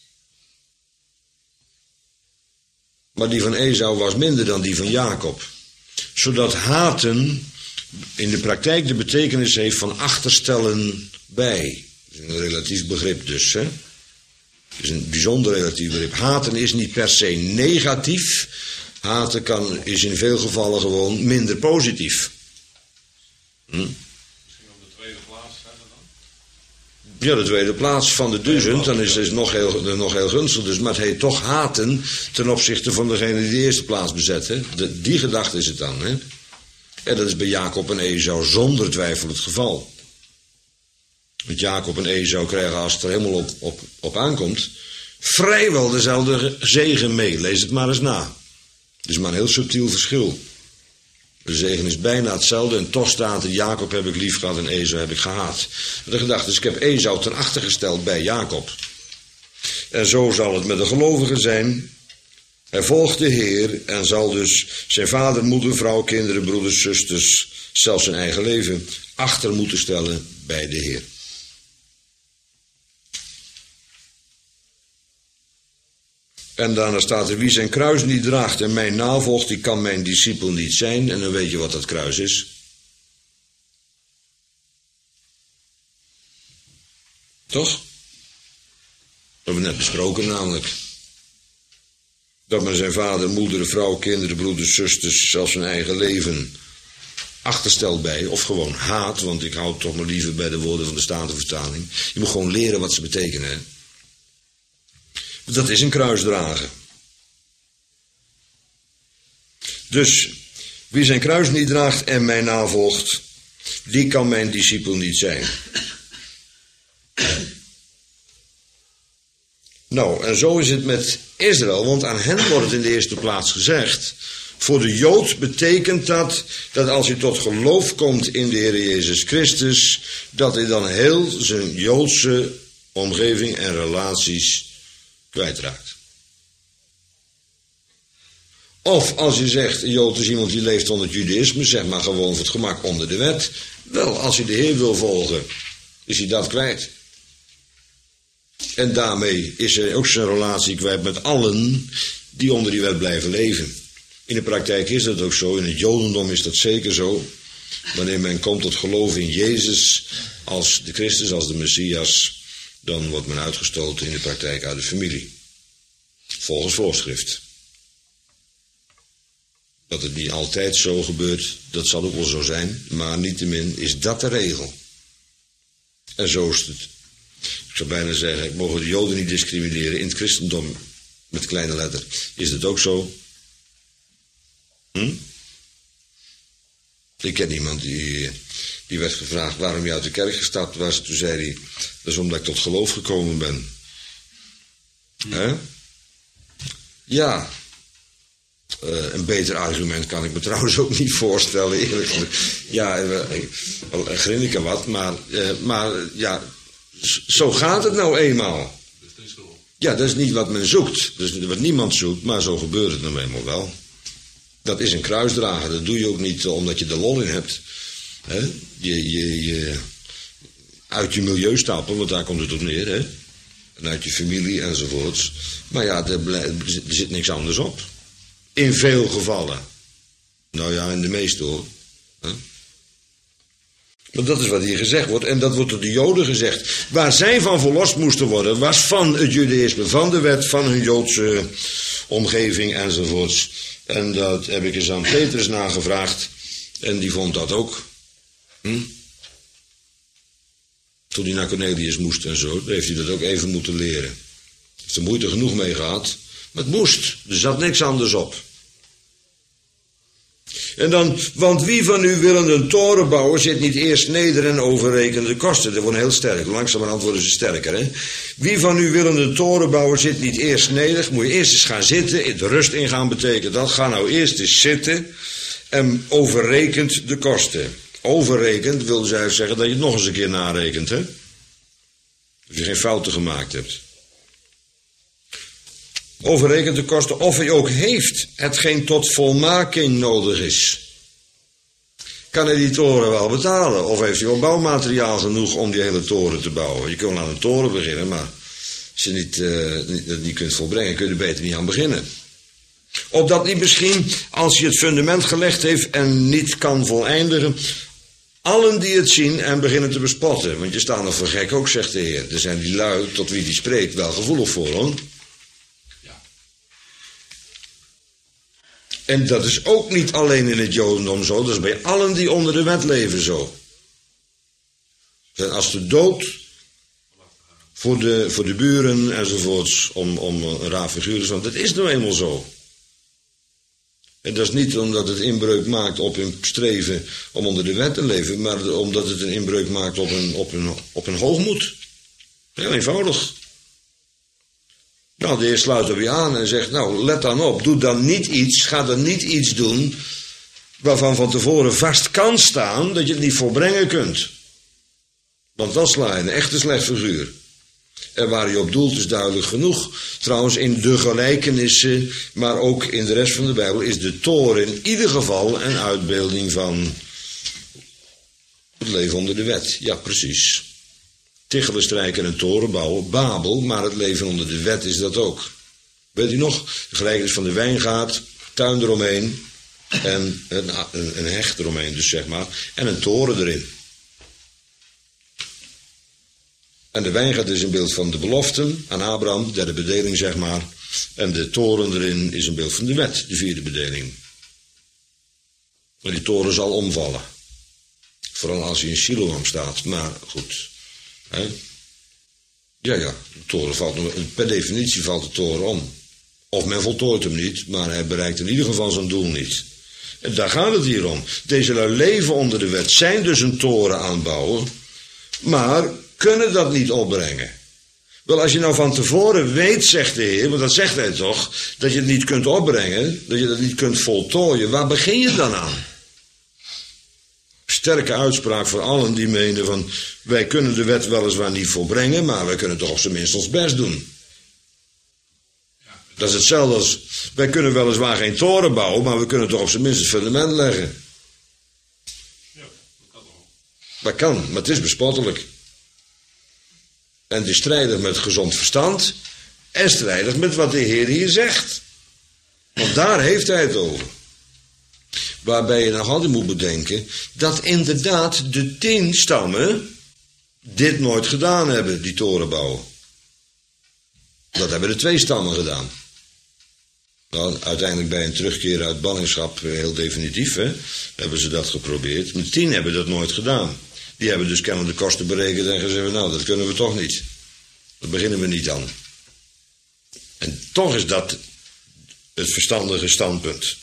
Maar die van Esau was minder dan die van Jacob. Zodat haten in de praktijk de betekenis heeft van achterstellen bij. Dat is een relatief begrip dus, hè. Het is een bijzonder relatief begrip. Haten is niet per se negatief. Haten kan, is in veel gevallen gewoon minder positief. Hm? Misschien op de tweede plaats verder dan? Ja, de tweede plaats van de duizend, dan is het nog heel, nog heel gunstig. Dus, maar het heet toch haten ten opzichte van degene die de eerste plaats bezet. Hè? De, die gedachte is het dan. Hè? En dat is bij Jacob en Esau zonder twijfel het geval. Want Jacob en Esau krijgen, als het er helemaal op, op, op aankomt, vrijwel dezelfde zegen mee. Lees het maar eens na. Het is maar een heel subtiel verschil. De zegen is bijna hetzelfde en toch staat er, Jacob heb ik lief gehad en Esau heb ik gehaat. De gedachte is, ik heb Esau ten achter gesteld bij Jacob. En zo zal het met de gelovigen zijn. Hij volgt de Heer en zal dus zijn vader, moeder, vrouw, kinderen, broeders, zusters, zelfs zijn eigen leven, achter moeten stellen bij de Heer. En daarna staat er, wie zijn kruis niet draagt en mij navolgt, die kan mijn discipel niet zijn. En dan weet je wat dat kruis is. Toch? Dat hebben we net besproken namelijk. Dat men zijn vader, moeder, vrouw, kinderen, broeders, zusters, zelfs zijn eigen leven achterstelt bij. Of gewoon haat, want ik hou toch maar liever bij de woorden van de Statenvertaling. Je moet gewoon leren wat ze betekenen, hè. Dat is een kruis dragen. Dus, wie zijn kruis niet draagt en mij navolgt, die kan mijn discipel niet zijn. Nou, en zo is het met Israël, want aan hen wordt het in de eerste plaats gezegd. Voor de Jood betekent dat, dat als hij tot geloof komt in de Heer Jezus Christus, dat hij dan heel zijn Joodse omgeving en relaties kwijtraakt. Of als je zegt, een Jood is iemand die leeft onder het judaïsme, zeg maar gewoon voor het gemak onder de wet. Wel, als hij de Heer wil volgen, is hij dat kwijt. En daarmee is hij ook zijn relatie kwijt met allen die onder die wet blijven leven. In de praktijk is dat ook zo, in het Jodendom is dat zeker zo. Wanneer men komt tot geloof in Jezus als de Christus, als de Messias, dan wordt men uitgestoten in de praktijk uit de familie. Volgens voorschrift. Dat het niet altijd zo gebeurt, dat zal ook wel zo zijn. Maar niettemin is dat de regel. En zo is het. Ik zou bijna zeggen, ik mogen de Joden niet discrimineren. In het christendom, met kleine letter, is dat ook zo. Hm? Ik ken iemand die, die werd gevraagd waarom je uit de kerk gestapt was. Toen zei hij, dat is omdat ik tot geloof gekomen ben. Hm. Hè? Ja. Uh, een beter argument kan ik me trouwens ook niet voorstellen, eerlijk gezegd. Ja, ik grin ik er wat, maar, uh, maar ja, zo gaat het nou eenmaal. Ja, dat is niet wat men zoekt. Dat is wat niemand zoekt, maar zo gebeurt het nou eenmaal wel. Dat is een kruisdrager, dat doe je ook niet omdat je er lol in hebt. Hè? Je, je, je, uit je milieu stappen, want daar komt het op neer, hè? En uit je familie enzovoorts. Maar ja, er, er zit niks anders op. In veel gevallen. Nou ja, in de meeste hoor. Huh? Maar dat is wat hier gezegd wordt. En dat wordt door de Joden gezegd. Waar zij van verlost moesten worden, was van het judaïsme, van de wet, van hun Joodse omgeving enzovoorts. En dat heb ik eens aan Petrus nagevraagd. En die vond dat ook. Hm? Toen hij naar Cornelius moest en zo, heeft hij dat ook even moeten leren. Heeft er moeite genoeg mee gehad. Maar het moest. Er zat niks anders op. En dan, want wie van u willen een toren bouwen, zit niet eerst neder en overrekent de kosten. Dat wordt heel sterk. Langzamerhand worden ze sterker, hè. Wie van u willen een toren bouwen, zit niet eerst neder. Moet je eerst eens gaan zitten. De rust ingaan betekent dat. Ga nou eerst eens zitten en overrekent de kosten. Overrekent wil dus zeggen dat je het nog eens een keer narekent, hè. Als je geen fouten gemaakt hebt. Overrekent de kosten of hij ook heeft hetgeen tot volmaking nodig is. Kan hij die toren wel betalen? Of heeft hij wel bouwmateriaal genoeg om die hele toren te bouwen? Je kunt aan een toren beginnen, maar als je niet, uh, niet, niet kunt volbrengen, kun je er beter niet aan beginnen. Opdat niet misschien, als hij het fundament gelegd heeft en niet kan voleindigen, allen die het zien en beginnen te bespotten. Want je staat nog voor gek ook, zegt de Heer. Er zijn die lui tot wie die spreekt wel gevoelig voor, hoor. En dat is ook niet alleen in het Jodendom zo, dat is bij allen die onder de wet leven zo. En als de dood voor de, voor de buren enzovoorts, om, om een raar figuur is, want dat is nou eenmaal zo. En dat is niet omdat het inbreuk maakt op hun streven om onder de wet te leven, maar omdat het een inbreuk maakt op een, op een, op een hoogmoed. Heel eenvoudig. Nou, de Heer sluit op je aan en zegt, nou, let dan op, doe dan niet iets, ga dan niet iets doen waarvan van tevoren vast kan staan dat je het niet volbrengen kunt. Want dan sla je een echte slecht figuur. En waar je op doelt is duidelijk genoeg. Trouwens, in de gelijkenissen, maar ook in de rest van de Bijbel, is de toren in ieder geval een uitbeelding van het leven onder de wet. Ja, precies. Tichelen strijken en een toren bouwen, Babel, maar het leven onder de wet is dat ook. Weet u nog? De gelijkenis van de wijngaard, tuin eromheen en een, een, een hecht eromheen dus, zeg maar, en een toren erin. En de wijngaard is een beeld van de beloften aan Abraham, derde bedeling, zeg maar. En de toren erin is een beeld van de wet, de vierde bedeling. Maar die toren zal omvallen. Vooral als hij in Siloam staat, maar goed. He? Ja, ja, de toren valt, per definitie valt de toren om. Of men voltooit hem niet, maar hij bereikt in ieder geval zijn doel niet. En daar gaat het hier om. Deze lui leven onder de wet, zijn dus een toren aanbouwen, maar kunnen dat niet opbrengen. Wel, als je nou van tevoren weet, zegt de Heer, want dat zegt hij toch, dat je het niet kunt opbrengen, dat je dat niet kunt voltooien, waar begin je dan aan? Sterke uitspraak voor allen die menen van, wij kunnen de wet weliswaar niet volbrengen, maar wij kunnen toch op zijn minst ons best doen. Dat is hetzelfde als, wij kunnen weliswaar geen toren bouwen, maar we kunnen toch op zijn minst het fundament leggen. Ja, dat kan toch. Dat kan, maar het is bespottelijk. En het is strijdig met gezond verstand en strijdig met wat de Heer hier zegt. Want daar heeft hij het over. Waarbij je nog altijd moet bedenken dat inderdaad de tien stammen dit nooit gedaan hebben, die toren bouwen. Dat hebben de twee stammen gedaan. Nou, uiteindelijk bij een terugkeer uit ballingschap, heel definitief, hè, hebben ze dat geprobeerd. Maar tien hebben dat nooit gedaan. Die hebben dus kennelijk de kosten berekend en gezegd, nou, dat kunnen we toch niet. Daar beginnen we niet aan. En toch is dat het verstandige standpunt.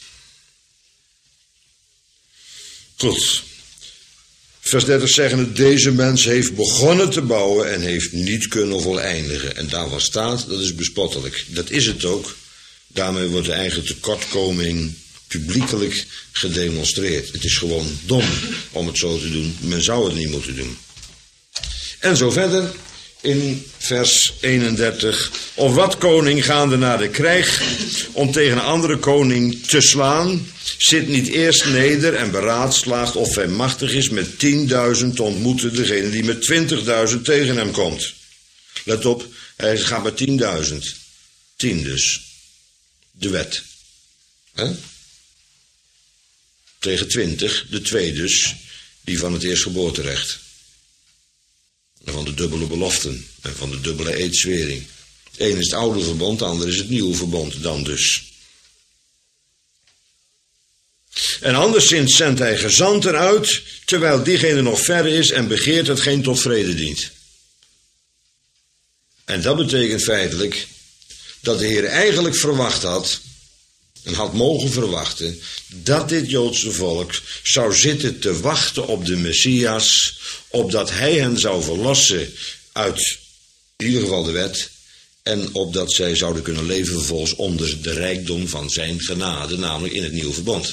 Goed. Vers dertig zeggen het, deze mens heeft begonnen te bouwen en heeft niet kunnen voleindigen. En daarvan staat, dat is bespottelijk. Dat is het ook. Daarmee wordt de eigen tekortkoming publiekelijk gedemonstreerd. Het is gewoon dom om het zo te doen. Men zou het niet moeten doen. En zo verder in vers eenendertig. Of wat koning gaande naar de krijg om tegen een andere koning te slaan, zit niet eerst neder en beraadslaagt of hij machtig is met tienduizend te ontmoeten degene die met twintigduizend tegen hem komt. Let op, hij gaat met tienduizend. Tien dus. De wet. He? Tegen twintig, de twee dus, die van het eerstgeboorterecht. En van de dubbele beloften en van de dubbele eedzwering. Eén is het oude verbond, de ander is het nieuwe verbond dan dus. En anderszins zendt hij gezanten uit, terwijl diegene nog ver is en begeert hetgeen tot vrede dient. En dat betekent feitelijk dat de Heer eigenlijk verwacht had, en had mogen verwachten, dat dit Joodse volk zou zitten te wachten op de Messias, opdat hij hen zou verlossen uit in ieder geval de wet, en opdat zij zouden kunnen leven vervolgens onder de rijkdom van zijn genade, namelijk in het nieuwe verbond.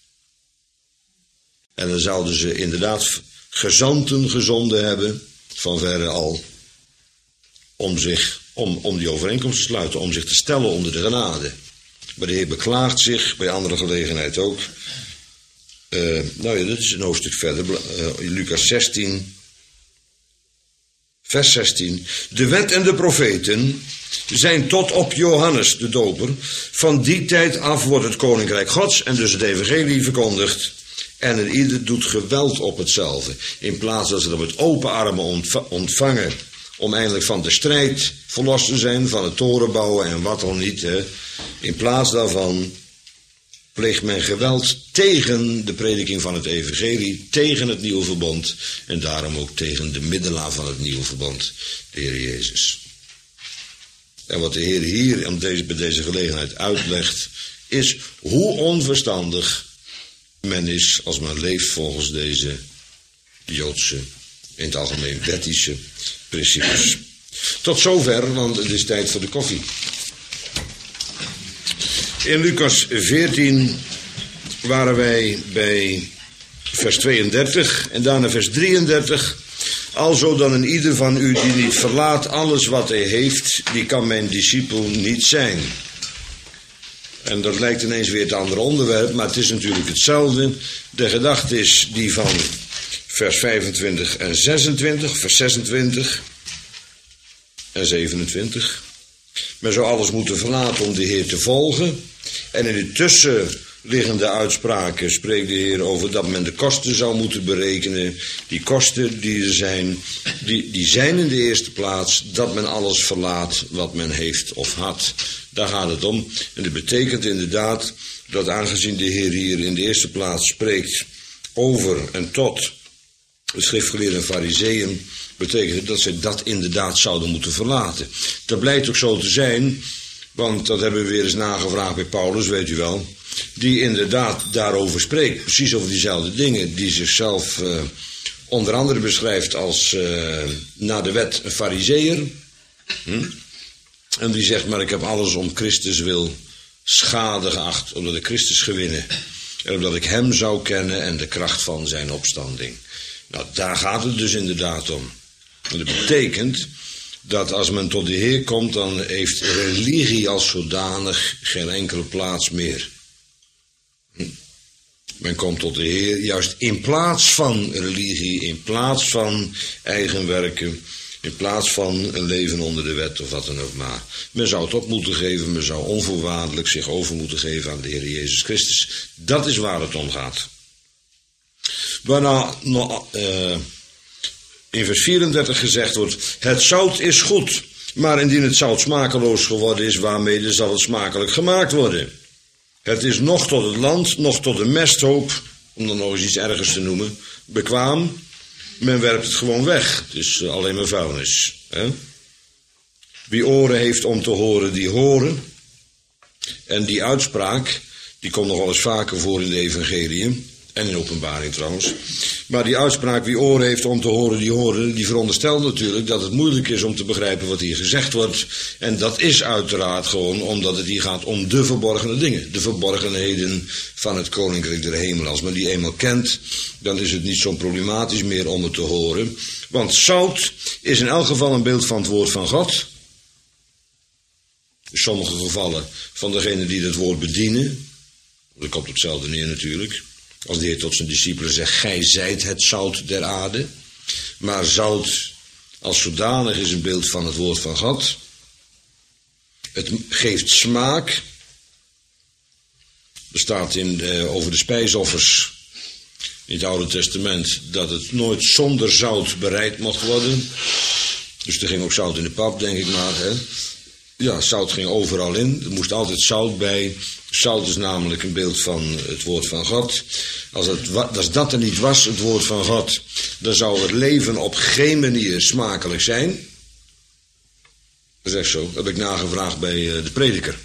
En dan zouden ze inderdaad gezanten gezonden hebben, van verre al, om, zich, om, om die overeenkomst te sluiten, om zich te stellen onder de genade. Maar de Heer beklaagt zich, bij andere gelegenheid ook. Uh, nou ja, dat is een hoofdstuk verder, uh, Lucas zestien, vers zestien. De wet en de profeten zijn tot op Johannes de Doper. Van die tijd af wordt het koninkrijk Gods en dus het evangelie verkondigd. En een ieder doet geweld op hetzelfde. In plaats dat ze dat met open armen ontvangen, om eindelijk van de strijd verlost te zijn, van het torenbouwen en wat al niet. Hè. In plaats daarvan pleegt men geweld tegen de prediking van het evangelie, tegen het nieuwe verbond en daarom ook tegen de middelaar van het nieuwe verbond, de Heer Jezus. En wat de Heer hier om deze, bij deze gelegenheid uitlegt, is hoe onverstandig men is als men leeft volgens deze Joodse, in het algemeen wettische principes. Tot zover, want het is tijd voor de koffie. In Lucas veertien waren wij bij vers tweeëndertig en daarna vers drieëndertig. Alzo dan een ieder van u die niet verlaat alles wat hij heeft, die kan mijn discipel niet zijn. En dat lijkt ineens weer het andere onderwerp, maar het is natuurlijk hetzelfde. De gedachte is die van vers vijfentwintig en zesentwintig, vers zesentwintig en zevenentwintig. Men zou alles moeten verlaten om de Heer te volgen. En in de tussenliggende uitspraken spreekt de Heer over dat men de kosten zou moeten berekenen. Die kosten die er zijn, die, die zijn in de eerste plaats dat men alles verlaat wat men heeft of had. Daar gaat het om. En dat betekent inderdaad dat aangezien de Heer hier in de eerste plaats spreekt over en tot de schriftgeleerden en farizeeën, betekent het dat zij dat inderdaad zouden moeten verlaten. Dat blijkt ook zo te zijn, want dat hebben we weer eens nagevraagd bij Paulus, weet u wel, die inderdaad daarover spreekt, precies over diezelfde dingen, die zichzelf uh, onder andere beschrijft als uh, na de wet een farizeeër. Hm? En die zegt, maar ik heb alles om Christus wil schade geacht, omdat ik Christus gewinnen. En omdat ik hem zou kennen en de kracht van zijn opstanding. Nou, daar gaat het dus inderdaad om. En dat betekent dat als men tot de Heer komt, dan heeft religie als zodanig geen enkele plaats meer. Hm. Men komt tot de Heer juist in plaats van religie, in plaats van eigen werken, in plaats van een leven onder de wet of wat dan ook maar. Men zou het op moeten geven, men zou onvoorwaardelijk zich over moeten geven aan de Heer Jezus Christus. Dat is waar het om gaat. Waarna uh, in vers vierendertig gezegd wordt, het zout is goed, maar indien het zout smakeloos geworden is, waarmede zal het smakelijk gemaakt worden? Het is nog tot het land, nog tot de mesthoop, om dan nog eens iets ergers te noemen, bekwaam. Men werpt het gewoon weg. Het is alleen maar vuilnis. Hè? Wie oren heeft om te horen, die horen. En die uitspraak, die komt nog wel eens vaker voor in de evangeliën. En in openbaring trouwens. Maar die uitspraak, wie oren heeft om te horen, die horen, die veronderstelt natuurlijk dat het moeilijk is om te begrijpen wat hier gezegd wordt. En dat is uiteraard gewoon omdat het hier gaat om de verborgene dingen. De verborgenheden van het Koninkrijk der Hemel. Als men die eenmaal kent, dan is het niet zo problematisch meer om het te horen. Want zout is in elk geval een beeld van het woord van God. In sommige gevallen van degenen die dat woord bedienen. Dat komt op hetzelfde neer natuurlijk. Als de Heer tot zijn discipelen zegt, gij zijt het zout der aarde. Maar zout als zodanig is een beeld van het woord van God. Het geeft smaak. Er staat in, uh, over de spijsoffers in het Oude Testament dat het nooit zonder zout bereid mocht worden. Dus er ging ook zout in de pap, denk ik maar. Hè? Ja, zout ging overal in. Er moest altijd zout bij. Zout is namelijk een beeld van het woord van God. Als, het, als dat er niet was, het woord van God, dan zou het leven op geen manier smakelijk zijn. Dat is echt zo. Dat heb ik nagevraagd bij de prediker.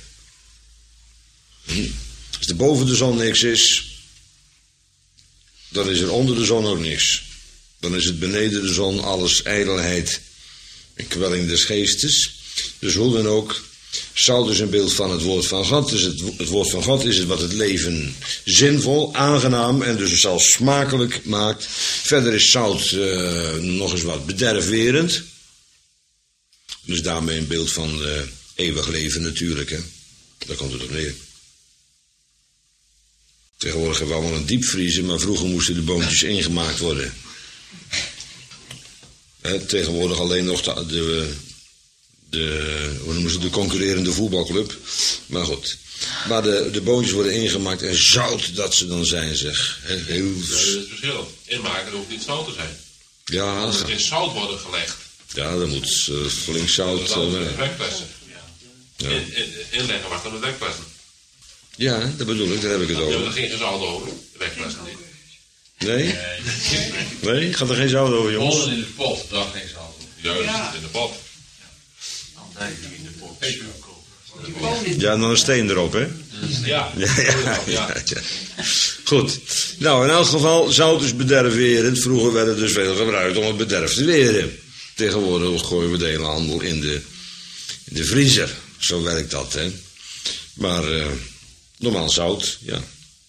Als er boven de zon niks is, dan is er onder de zon ook niks. Dan is het beneden de zon alles ijdelheid en kwelling des geestes. Dus hoe dan ook, zout is een beeld van het woord van God. Dus het, het woord van God is het wat het leven zinvol, aangenaam en dus zelfs smakelijk maakt. Verder is zout uh, nog eens wat bederverend. Dus daarmee een beeld van uh, eeuwig leven natuurlijk. Hè? Daar komt het op neer. Tegenwoordig hebben we allemaal een diepvriezer, maar vroeger moesten de boontjes ingemaakt worden. Hè, tegenwoordig alleen nog de... de De, hoe noemen ze, de concurrerende voetbalclub. Maar goed. Maar de, de boontjes worden ingemaakt en zout dat ze dan zijn, zeg. Heel... Ja, dat is het verschil. Inmaken hoeft niet zout te zijn. Ja. Het moet in zout worden gelegd. Ja, dan moet uh, flink zout... Dat is uh, wegpersen. Ja. In, in, inleggen wacht dan het wegpersen. Ja, dat bedoel ik, daar heb ik het over. Ja, daar ging geen zout over. Wegpersen niet. Nee? Nee, gaat er geen zout over, jongens? Rollen in de pot, daar geen zout over. Juist, Ja. in de pot. In de pot. Ja, en dan een steen erop, hè? Ja. Ja, ja, ja, ja. Goed. Nou, in elk geval, zout is bederverend. Vroeger werd het dus veel gebruikt om het bederf te weren. Tegenwoordig gooien we de hele handel in de, in de vriezer. Zo werkt dat, hè. Maar uh, normaal zout, ja.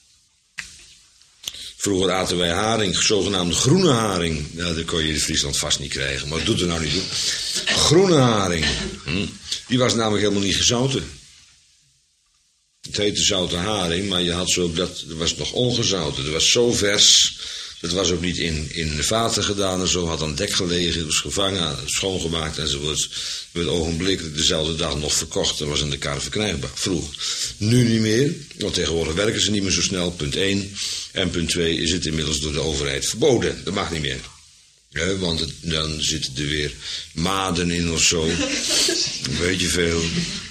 Vroeger aten wij haring, zogenaamde groene haring. Ja, dat kon je in Friesland vast niet krijgen, maar dat doet er nou niet toe. Groene haring. Hm. Die was namelijk helemaal niet gezouten. Het heette zoute haring, maar je had zo ook dat, dat was nog ongezouten. Dat was zo vers. Dat was ook niet in, in de vaten gedaan en zo. Had aan het dek gelegen, het was gevangen, schoongemaakt enzovoort. Het werd ogenblikkelijk dezelfde dag nog verkocht en was in de kar verkrijgbaar. Vroeger. Nu niet meer, want tegenwoordig werken ze niet meer zo snel. Punt één. En punt twee is het inmiddels door de overheid verboden. Dat mag niet meer. Ja, want het, dan zitten er weer maden in of zo. Een beetje veel.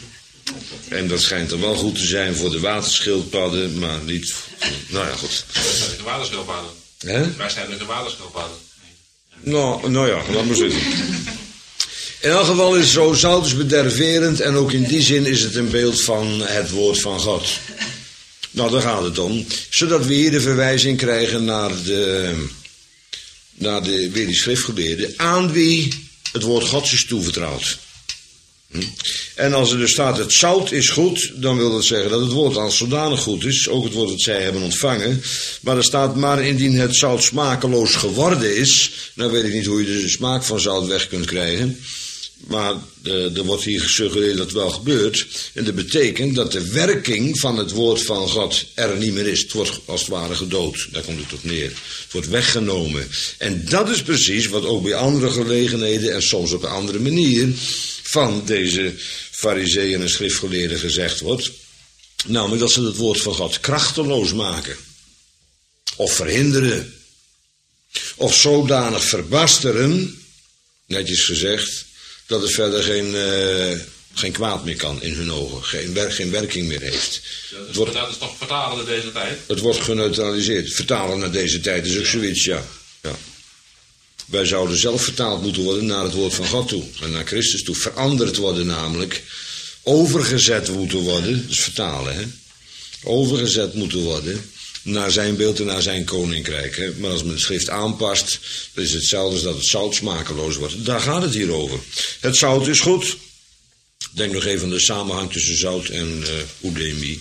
En dat schijnt dan wel goed te zijn voor de waterschildpadden, maar niet... Nou ja, goed. Wij zijn niet de waterschildpadden. Hè? Wij zijn niet de waterschildpadden. Nou, nou ja, laat maar zitten. In elk geval is zo zout is bederverend en ook in die zin is het een beeld van het woord van God. Nou, daar gaat het om. Zodat we hier de verwijzing krijgen naar de, naar de weer die schriftgeleerden, aan wie het woord Gods is toevertrouwd. Hm? En als er dus staat het zout is goed, dan wil dat zeggen dat het woord als zodanig goed is. Ook het woord dat zij hebben ontvangen. Maar er staat maar indien het zout smakeloos geworden is. Dan weet ik niet hoe je de smaak van zout weg kunt krijgen. Maar uh, er wordt hier gesuggereerd dat het wel gebeurt. En dat betekent dat de werking van het woord van God er niet meer is. Het wordt als het ware gedood. Daar komt het op neer. Het wordt weggenomen. En dat is precies wat ook bij andere gelegenheden en soms op een andere manier van deze farizeeën en schriftgeleerden gezegd wordt. Namelijk dat ze het woord van God krachteloos maken. Of verhinderen. Of zodanig verbasteren, netjes gezegd, dat het verder geen, uh, geen kwaad meer kan in hun ogen. Geen, wer- geen werking meer heeft. Ja, dus Het wordt, dat is toch vertalen in deze tijd? het wordt geneutraliseerd. Vertalen naar deze tijd is ook zoiets, ja. ja. Wij zouden zelf vertaald moeten worden naar het woord van God toe. En naar Christus toe. Veranderd worden namelijk. Overgezet moeten worden. Dat is vertalen, hè. Overgezet moeten worden naar zijn beeld en naar zijn koninkrijk. Hè? Maar als men de schrift aanpast, dan is het hetzelfde als dat het zout smakeloos wordt. Daar gaat het hier over. Het zout is goed. Denk nog even aan de samenhang tussen zout en uh, oedemie.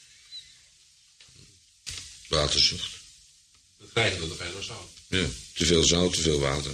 Waterzucht. Dat krijgen we nog helemaal zout. Ja, te veel zout, te veel water.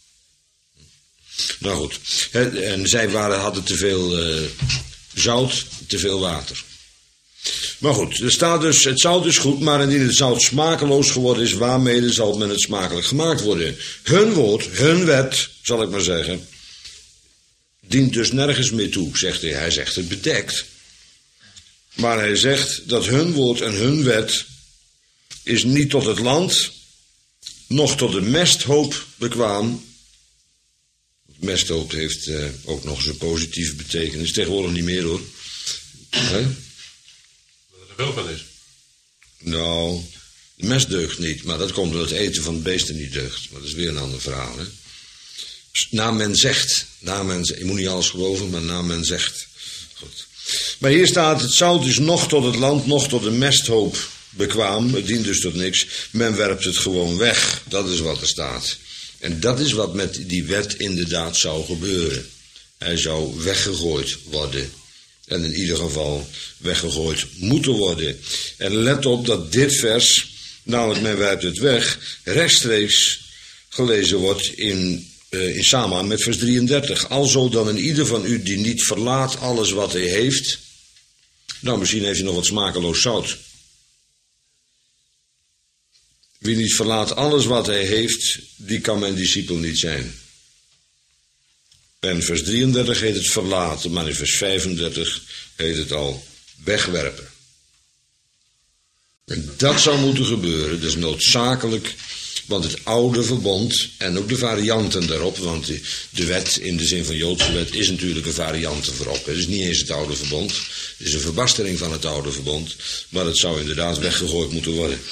Nou goed. En zij waren, hadden te veel uh, zout, te veel water. Maar goed, er staat dus, het zout is goed, maar indien het zout smakeloos geworden is, waarmee zal men het smakelijk gemaakt worden? Hun woord, hun wet, zal ik maar zeggen, dient dus nergens meer toe, zegt hij. Hij zegt het bedekt. Maar hij zegt dat hun woord en hun wet is niet tot het land, noch tot de mesthoop bekwaam. Mesthoop heeft uh, ook nog eens een positieve betekenis. Tegenwoordig niet meer hoor. He? Veel van is. Nou, de mest deugt niet, maar dat komt omdat het eten van de beesten niet deugt. Maar dat is weer een ander verhaal, hè. Na men zegt, na men zegt, je moet niet alles geloven, maar na men zegt. Goed. Maar hier staat, het zout is nog tot het land, nog tot de mesthoop bekwaam. Het dient dus tot niks. Men werpt het gewoon weg. Dat is wat er staat. En dat is wat met die wet inderdaad zou gebeuren. Hij zou weggegooid worden. En in ieder geval weggegooid moeten worden. En let op dat dit vers, namelijk men werpt het weg, rechtstreeks gelezen wordt in, uh, in samenhang met vers drieëndertig. Alzo dan in ieder van u die niet verlaat alles wat hij heeft. Nou, misschien heeft hij nog wat smakeloos zout. Wie niet verlaat alles wat hij heeft, die kan mijn discipel niet zijn. En vers drieëndertig heet het verlaten, maar in vers vijfendertig heet het al wegwerpen. En dat zou moeten gebeuren, dus noodzakelijk, want het oude verbond en ook de varianten daarop, want de, de wet in de zin van Joodse wet is natuurlijk een variant erop. Het is niet eens het oude verbond, het is een verbastering van het oude verbond, maar het zou inderdaad weggegooid moeten worden.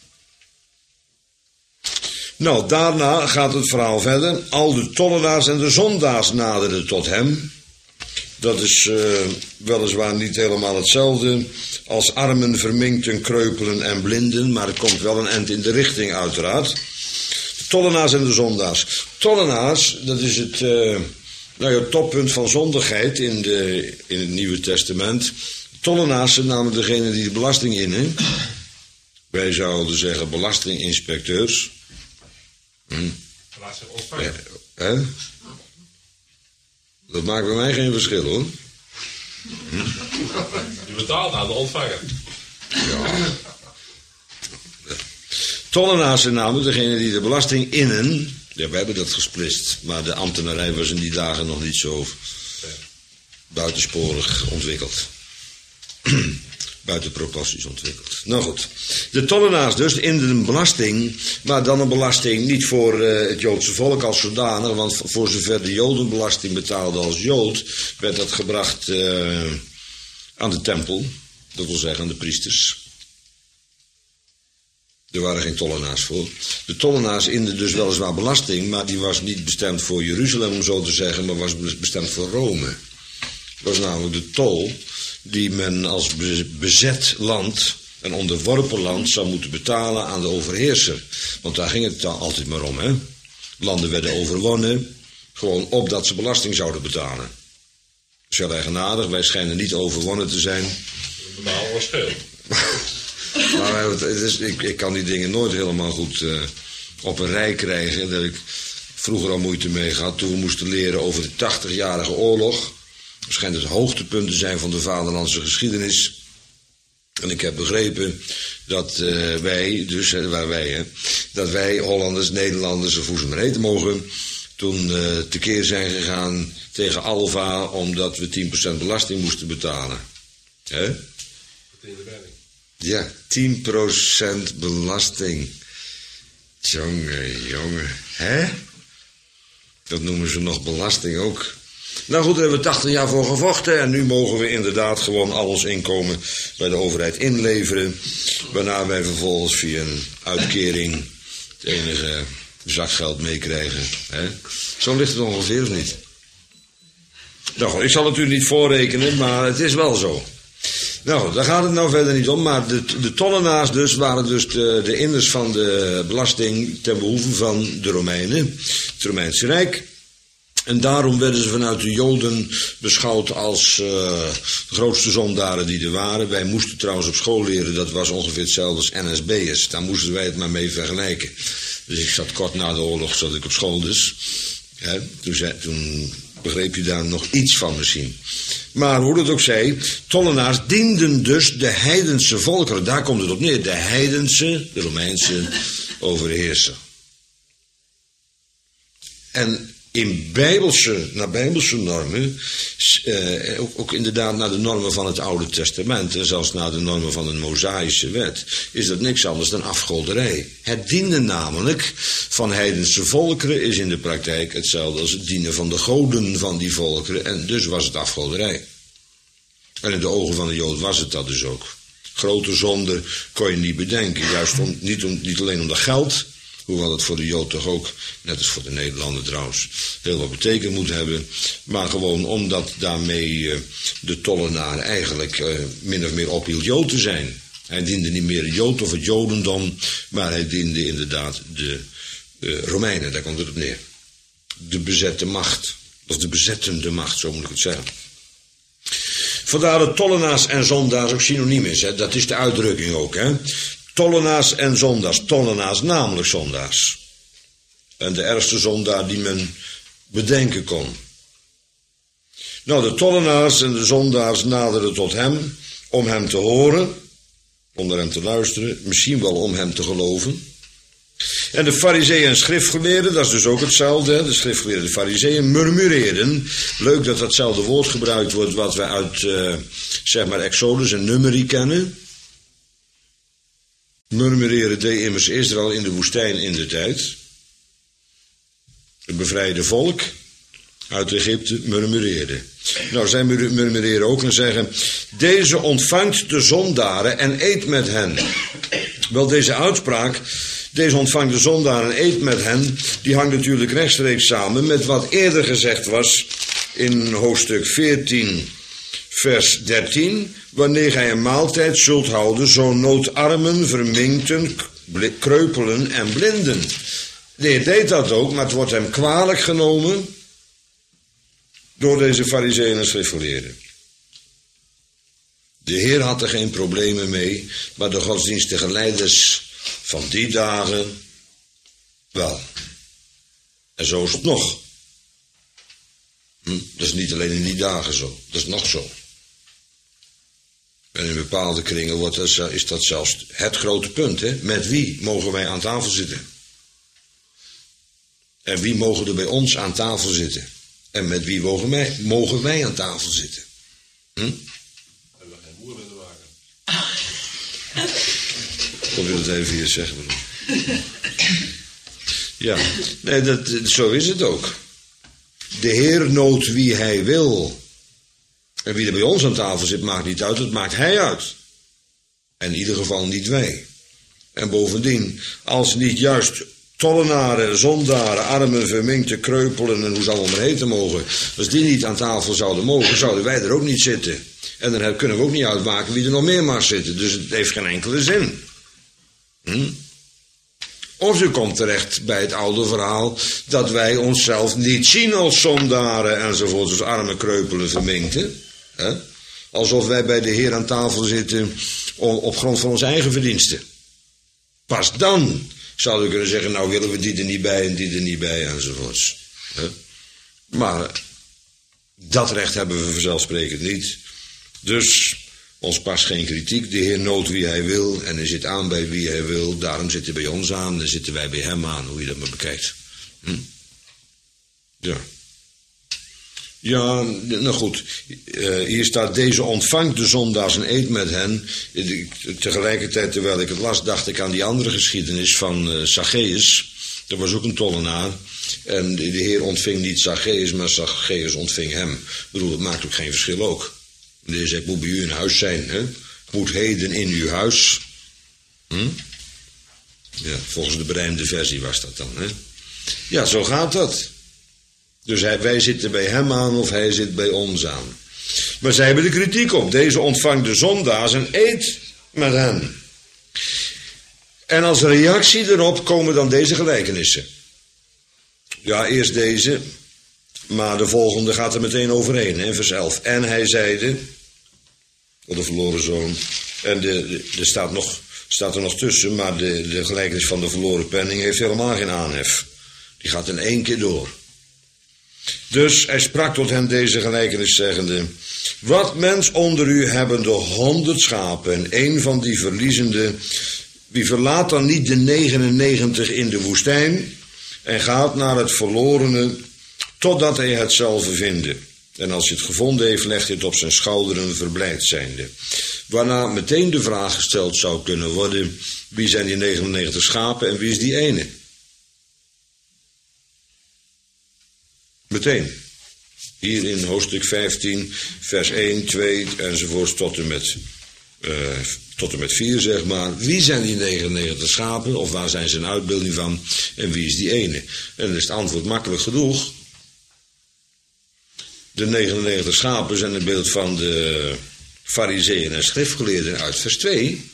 Nou, daarna gaat het verhaal verder. Al de tollenaars en de zondaars naderden tot hem. Dat is uh, weliswaar niet helemaal hetzelfde als armen, verminkten, kreupelen en blinden, maar het komt wel een eind in de richting uiteraard. De tollenaars en de zondaars. Tollenaars, dat is het, uh, nou ja, het toppunt van zondigheid in, de, in het Nieuwe Testament. Tollenaars zijn namelijk degene die de belasting innen. Wij zouden zeggen belastinginspecteurs. Hm. Laat zich ontvangen. Ja, hè? Dat maakt bij mij geen verschil hoor. Hm. Je betaalt aan de ontvanger. Ja. Tollenaars zijn namelijk degene die de belasting innen. Ja, we hebben dat gesplitst. Maar de ambtenarij was in die dagen nog niet zo buitensporig ontwikkeld. Buiten proporties ontwikkeld. Nou goed. De tollenaars dus in de belasting, maar dan een belasting niet voor uh, het Joodse volk als zodanig, want voor zover de Joden belasting betaalden als Jood, werd dat gebracht uh, aan de tempel, dat wil zeggen aan de priesters. Er waren geen tollenaars voor. De tollenaars inden dus weliswaar belasting, maar die was niet bestemd voor Jeruzalem om zo te zeggen, maar was bestemd voor Rome. Dat was namelijk de tol die men als bezet land, een onderworpen land, zou moeten betalen aan de overheerser. Want daar ging het dan altijd maar om, hè. Landen werden overwonnen, gewoon opdat ze belasting zouden betalen. Dat is heel eigenaardig, wij schijnen niet overwonnen te zijn. We betalen wel scheel. Maar het is, ik, ik kan die dingen nooit helemaal goed uh, op een rij krijgen. Daar heb ik vroeger al moeite mee gehad toen we moesten leren over de tachtigjarige oorlog. Het schijnt het hoogtepunt te zijn van de vaderlandse geschiedenis. En ik heb begrepen dat uh, wij, dus waar wij, hè, dat wij Hollanders, Nederlanders, of hoe ze maar heten mogen, toen uh, tekeer zijn gegaan tegen Alva omdat we tien procent belasting moesten betalen. Hè? Dat in de benning. Ja, tien procent belasting. Jongen, jongen. Hè? Dat noemen ze nog belasting ook. Nou goed, daar hebben we tachtig jaar voor gevochten. En nu mogen we inderdaad gewoon al ons inkomen bij de overheid inleveren. Waarna wij vervolgens via een uitkering het enige zakgeld meekrijgen. Hè? Zo ligt het ongeveer, of niet? Nou goed, ik zal het natuurlijk niet voorrekenen, maar het is wel zo. Nou, daar gaat het nou verder niet om, maar de, de tollenaars dus waren dus de, de inners van de belasting ten behoeve van de Romeinen, het Romeinse Rijk. En daarom werden ze vanuit de Joden beschouwd als uh, de grootste zondaren die er waren. Wij moesten trouwens op school leren, dat was ongeveer hetzelfde als N S B'ers. Daar moesten wij het maar mee vergelijken. Dus ik zat kort na de oorlog, zat ik op school dus. Hè, toen, zei, toen begreep je daar nog iets van misschien. Maar hoe dat ook zij, tollenaars dienden dus de heidense volkeren. Daar komt het op neer, de heidense, de Romeinse overheerser. En in bijbelse, naar bijbelse normen, eh, ook, ook inderdaad naar de normen van het Oude Testament en zelfs naar de normen van de Mosaïsche wet, is dat niks anders dan afgoderij. Het dienen namelijk van heidense volkeren is in de praktijk hetzelfde als het dienen van de goden van die volkeren en dus was het afgoderij. En in de ogen van de Jood was het dat dus ook. Grote zonde kon je niet bedenken, juist om, niet, om, niet alleen om dat geld. Hoewel het voor de Jood toch ook, net als voor de Nederlander trouwens, heel wat betekend moet hebben. Maar gewoon omdat daarmee uh, de tollenaar eigenlijk uh, min of meer ophield Jood te zijn. Hij diende niet meer de Jood of het Jodendom, maar hij diende inderdaad de uh, Romeinen, daar komt het op neer. De bezette macht, of de bezettende macht, zo moet ik het zeggen. Vandaar dat tollenaars en zondaars ook synoniem is, hè? Dat is de uitdrukking ook, hè. Tollenaars en zondaars. Tollenaars, namelijk zondaars. En de ergste zondaar die men bedenken kon. Nou, de tollenaars en de zondaars naderden tot hem om hem te horen, om naar hem te luisteren, misschien wel om hem te geloven. En de farizeeën en schriftgeleerden, dat is dus ook hetzelfde, hè? De schriftgeleerden, de farizeeën, murmureerden. Leuk dat datzelfde woord gebruikt wordt wat we uit, uh, zeg maar, Exodus en Numeri kennen. Murmureren deed immers Israël in de woestijn in de tijd. Het bevrijde volk uit Egypte murmureerde. Nou, zij murmureren ook en zeggen, deze ontvangt de zondaren en eet met hen. Wel, deze uitspraak, deze ontvangt de zondaren en eet met hen, die hangt natuurlijk rechtstreeks samen met wat eerder gezegd was in hoofdstuk veertien, vers dertien... wanneer gij een maaltijd zult houden, zo noodarmen, verminkten, kreupelen en blinden. De Heer deed dat ook, maar het wordt hem kwalijk genomen door deze farizeeën en schriftgeleerden. De Heer had er geen problemen mee, maar de godsdienstige leiders van die dagen wel. En zo is het nog. Hm? Dat is niet alleen in die dagen zo, dat is nog zo. En in bepaalde kringen wordt dat, is dat zelfs het grote punt. Hè? Met wie mogen wij aan tafel zitten? En wie mogen er bij ons aan tafel zitten? En met wie mogen wij, mogen wij aan tafel zitten? Hm? Hebben we geen moer in te maken. Ik wil het even hier zeggen. Ja, nee, dat, zo is het ook. De Heer noodt wie hij wil. En wie er bij ons aan tafel zit, maakt niet uit, dat maakt hij uit. En in ieder geval niet wij. En bovendien, als niet juist tollenaren, zondaren, armen, verminkte, kreupelen en hoe zal het maar heten mogen, als die niet aan tafel zouden mogen, zouden wij er ook niet zitten. En dan kunnen we ook niet uitmaken wie er nog meer mag zitten. Dus het heeft geen enkele zin. Hm? Of u komt terecht bij het oude verhaal dat wij onszelf niet zien als zondaren enzovoort, als armen, kreupelen, verminkte. He? Alsof wij bij de Heer aan tafel zitten op grond van onze eigen verdiensten. Pas dan zou u kunnen zeggen, nou willen we die er niet bij en die er niet bij enzovoorts. He? Maar dat recht hebben we vanzelfsprekend niet. Dus ons past geen kritiek. De Heer noodt wie hij wil en hij zit aan bij wie hij wil. Daarom zit hij bij ons aan en zitten wij bij hem aan, hoe je dat maar bekijkt. Hm? Ja. Ja, nou goed. Uh, hier staat, deze ontvangt de zondaars en eet met hen. Tegelijkertijd, terwijl ik het las, dacht ik aan die andere geschiedenis van uh, Zacchaeus. Dat was ook een tollenaar. En de, de Heer ontving niet Zacchaeus, maar Zacchaeus ontving hem. Ik bedoel, dat maakt ook geen verschil ook. De Heer zegt, ik moet bij u in huis zijn. Hè? Ik moet heden in uw huis. Hm? Ja, volgens de berijmde versie was dat dan. Hè? Ja, zo gaat dat. Dus hij, wij zitten bij hem aan of hij zit bij ons aan. Maar zij hebben de kritiek op. Deze ontvangt de zondaars en eet met hen. En als reactie erop komen dan deze gelijkenissen. Ja, eerst deze, maar de volgende gaat er meteen overheen, in vers elf. En hij zeide, de verloren zoon, en de, de, er staat, nog, staat er nog tussen, maar de, de gelijkenis van de verloren penning heeft helemaal geen aanhef. Die gaat in één keer door. Dus hij sprak tot hen deze gelijkenis zeggende, wat mens onder u hebben de honderd schapen en één van die verliezende, wie verlaat dan niet de negenennegentig in de woestijn en gaat naar het verlorene totdat hij hetzelfde vinde. En als hij het gevonden heeft, legt hij het op zijn schouderen verblijd zijnde. Waarna meteen de vraag gesteld zou kunnen worden, wie zijn die negenennegentig schapen en wie is die ene? Meteen. Hier in hoofdstuk vijftien, vers één, twee enzovoorts tot en met, uh, tot en met vier, zeg maar. Wie zijn die negenennegentig schapen, of waar zijn ze een uitbeelding van, en wie is die ene? En dan is het antwoord makkelijk genoeg. De negenennegentig schapen zijn een beeld van de farizeeën en schriftgeleerden uit vers twee.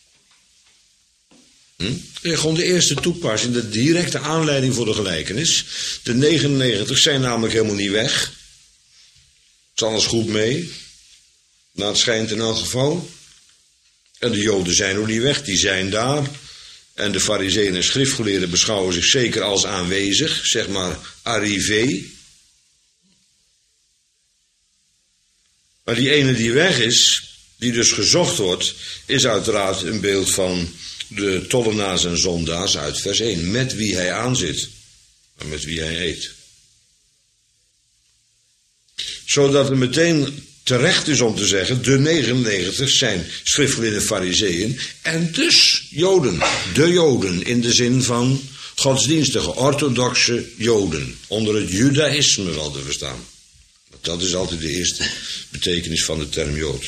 Hm? Gewoon de eerste toepassing, de directe aanleiding voor de gelijkenis. De negenennegentig zijn namelijk helemaal niet weg. Het is alles goed mee. Nou, het schijnt in elk geval. En de Joden zijn nog niet weg, die zijn daar. En de farizeeën en schriftgeleerden beschouwen zich zeker als aanwezig, zeg maar arrivé. Maar die ene die weg is, die dus gezocht wordt, is uiteraard een beeld van de tollenaars en zondaars uit vers één. Met wie hij aanzit en met wie hij eet. Zodat het meteen terecht is om te zeggen, de negenennegentig zijn schriftgeleerde farizeeën en dus Joden. De Joden in de zin van godsdienstige, orthodoxe Joden. Onder het judaïsme wel te verstaan. Dat is altijd de eerste betekenis van de term Jood.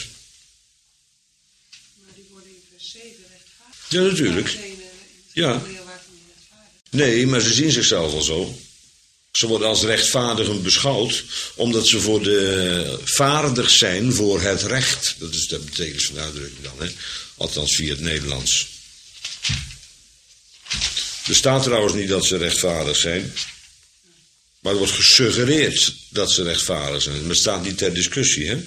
Maar die worden in vers zeven rechtvaardig. Ja, natuurlijk. Ja. Nee, maar ze zien zichzelf al zo. Ze worden als rechtvaardigen beschouwd, omdat ze voor de vaardig zijn voor het recht. Dat is de betekenis van de uitdrukking dan, hè? Althans via het Nederlands. Er staat trouwens niet dat ze rechtvaardig zijn. Maar er wordt gesuggereerd dat ze rechtvaardig zijn. Maar het staat niet ter discussie, hè?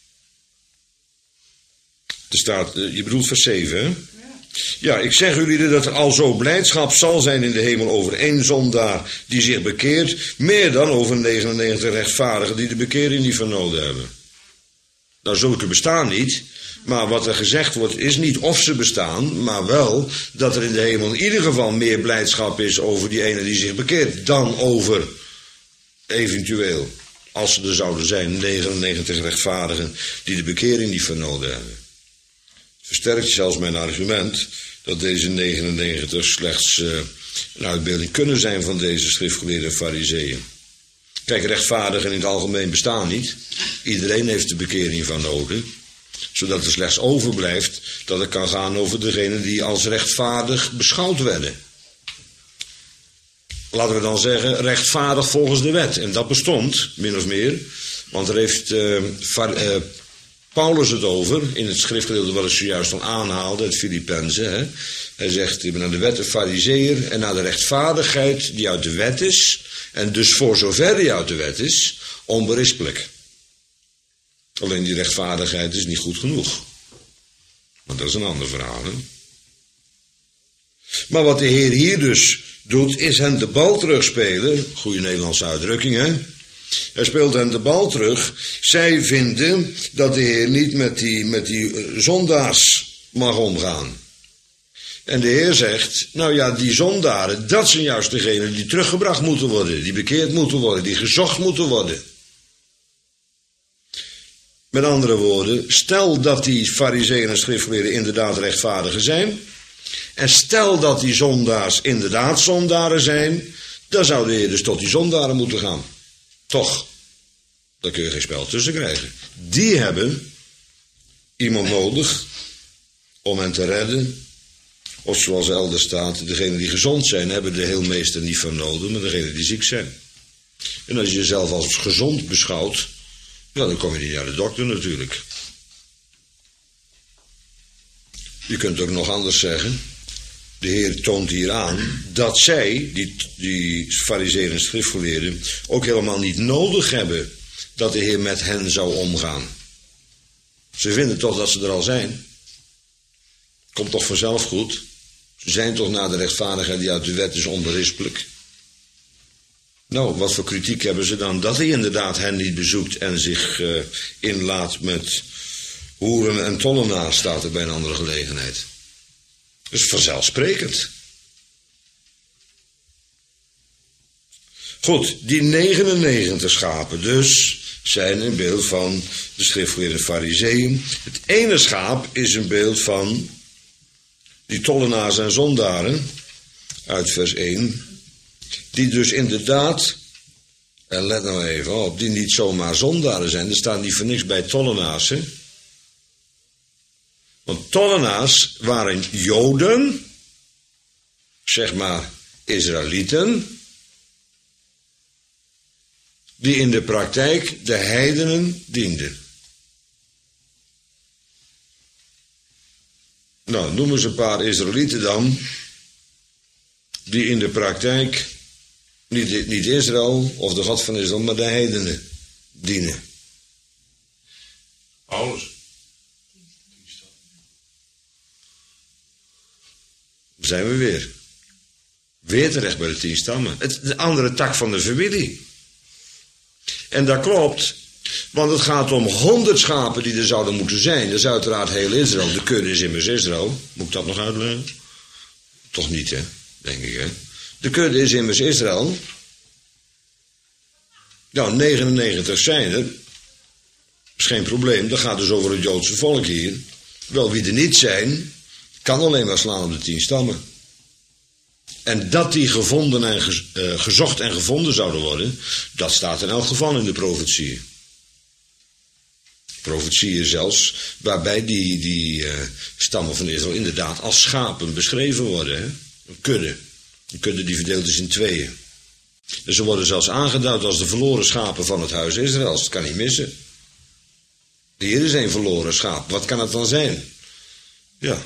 Er staat, je bedoelt vers zeven, hè? Ja, ik zeg jullie dat er al zo blijdschap zal zijn in de hemel over één zondaar die zich bekeert, meer dan over negenennegentig rechtvaardigen die de bekering niet vernomen hebben. Nou, zulke bestaan niet, maar wat er gezegd wordt is niet of ze bestaan, maar wel dat er in de hemel in ieder geval meer blijdschap is over die ene die zich bekeert, dan over eventueel, als er zouden zijn, negenennegentig rechtvaardigen die de bekering niet vernomen hebben. Versterkt zelfs mijn argument dat deze negenennegentig slechts uh, een uitbeelding kunnen zijn van deze schriftgeleerde farizeeën. Kijk, rechtvaardigen in het algemeen bestaan niet. Iedereen heeft de bekering van nodig, zodat er slechts overblijft dat het kan gaan over degenen die als rechtvaardig beschouwd werden. Laten we dan zeggen, rechtvaardig volgens de wet. En dat bestond, min of meer, want er heeft uh, var, uh, Paulus het over, in het schriftgedeelte wat ik zojuist al aanhaalde, het Filippenzen. Hè? Hij zegt, ik ben naar de wet een farizeeër en naar de rechtvaardigheid die uit de wet is, en dus voor zover die uit de wet is, onberispelijk. Alleen die rechtvaardigheid is niet goed genoeg. Maar dat is een ander verhaal. Hè? Maar wat de Heer hier dus doet, is hen de bal terugspelen. Goeie Nederlandse uitdrukking, hè? Hij speelt hen de bal terug. Zij vinden dat de Heer niet met die, met die zondaars mag omgaan. En de Heer zegt, nou ja, die zondaren, dat zijn juist degenen die teruggebracht moeten worden, die bekeerd moeten worden, die gezocht moeten worden. Met andere woorden, stel dat die farizeeën en schriftgeleerden inderdaad rechtvaardigen zijn, en stel dat die zondaars inderdaad zondaren zijn, dan zou de Heer dus tot die zondaren moeten gaan. Toch, daar kun je geen spel tussen krijgen. Die hebben iemand nodig om hen te redden, Of zoals er elders staat, degenen die gezond zijn hebben de heelmeester niet van nodig, maar degenen die ziek zijn. En als je jezelf als gezond beschouwt, ja, dan kom je niet naar de dokter natuurlijk. Je kunt ook nog anders zeggen. De Heer toont hier aan dat zij, die, die farizeeën en schriftgeleerden, ook helemaal niet nodig hebben dat de Heer met hen zou omgaan. Ze vinden toch dat ze er al zijn. Komt toch vanzelf goed. Ze zijn toch naar de rechtvaardigheid die uit de wet is onberispelijk. Nou, wat voor kritiek hebben ze dan? Dat hij inderdaad hen niet bezoekt en zich uh, inlaat met hoeren en tollenaars, staat er bij een andere gelegenheid. Dus vanzelfsprekend. Goed, die negenennegentig schapen dus zijn een beeld van de schriftgeleerde farizeeën. Het ene schaap is een beeld van die tollenaars en zondaren, uit vers één, die dus inderdaad, en let nou even op, die niet zomaar zondaren zijn. Er staan niet voor niks bij tollenaars, hè. Want tollenaars waren Joden, zeg maar Israëlieten, die in de praktijk de heidenen dienden. Nou, noem eens een paar Israëlieten dan, die in de praktijk niet, niet Israël of de God van Israël, maar de heidenen dienen. Paulus. Zijn we weer. Weer terecht bij de tien stammen. Het, de andere tak van de familie. En dat klopt, want het gaat om honderd schapen die er zouden moeten zijn. Dat is uiteraard heel Israël. De kudde is immers Israël. Moet ik dat nog uitleggen? Toch niet, hè? Denk ik, hè? De kudde is immers Israël. Nou, negenennegentig zijn er. Is geen probleem. Dat gaat dus over het Joodse volk hier. Wel, wie er niet zijn, kan alleen maar slaan op de tien stammen. En dat die gevonden en ge, uh, gezocht en gevonden zouden worden, dat staat in elk geval in de profetieën. Profetieën zelfs, waarbij die, die uh, stammen van Israël inderdaad als schapen beschreven worden. Hè? Een kudde. Een kudde die verdeeld is in tweeën. Dus ze worden zelfs aangeduid als de verloren schapen van het huis Israëls. Dat kan niet missen. De Heer is een verloren schaap. Wat kan het dan zijn? Ja.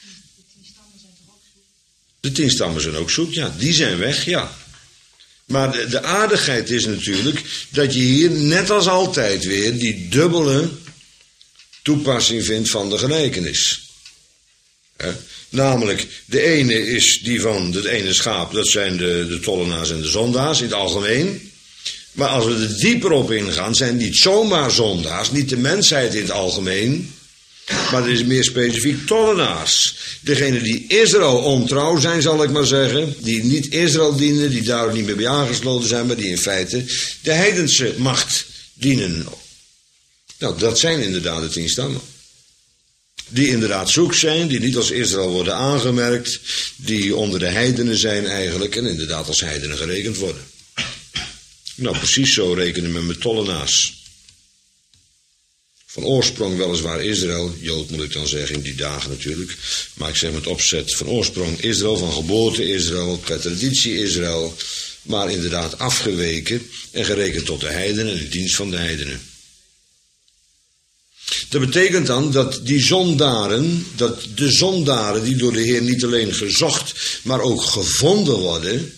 De tien stammen zijn ook zoek, ja. Die zijn weg, ja. Maar de, de aardigheid is natuurlijk dat je hier net als altijd weer die dubbele toepassing vindt van de gelijkenis. He? Namelijk, de ene is die van het ene schaap, dat zijn de, de tollenaars en de zondaars in het algemeen. Maar als we er dieper op ingaan, zijn niet zomaar zondaars, niet de mensheid in het algemeen, maar er is meer specifiek tollenaars. Degenen die Israël ontrouw zijn, zal ik maar zeggen, die niet Israël dienen, die daar ook niet meer bij aangesloten zijn, maar die in feite de heidense macht dienen. Nou, dat zijn inderdaad de tien stammen. Die inderdaad zoek zijn, die niet als Israël worden aangemerkt, die onder de heidenen zijn eigenlijk en inderdaad als heidenen gerekend worden. Nou, precies zo rekenen we met tollenaars. Van oorsprong weliswaar Israël, Jood moet ik dan zeggen in die dagen natuurlijk, maar ik zeg met opzet van oorsprong Israël, van geboorte Israël, per traditie Israël, maar inderdaad afgeweken en gerekend tot de heidenen en in dienst van de heidenen. Dat betekent dan dat die zondaren, dat de zondaren die door de Heer niet alleen gezocht, maar ook gevonden worden,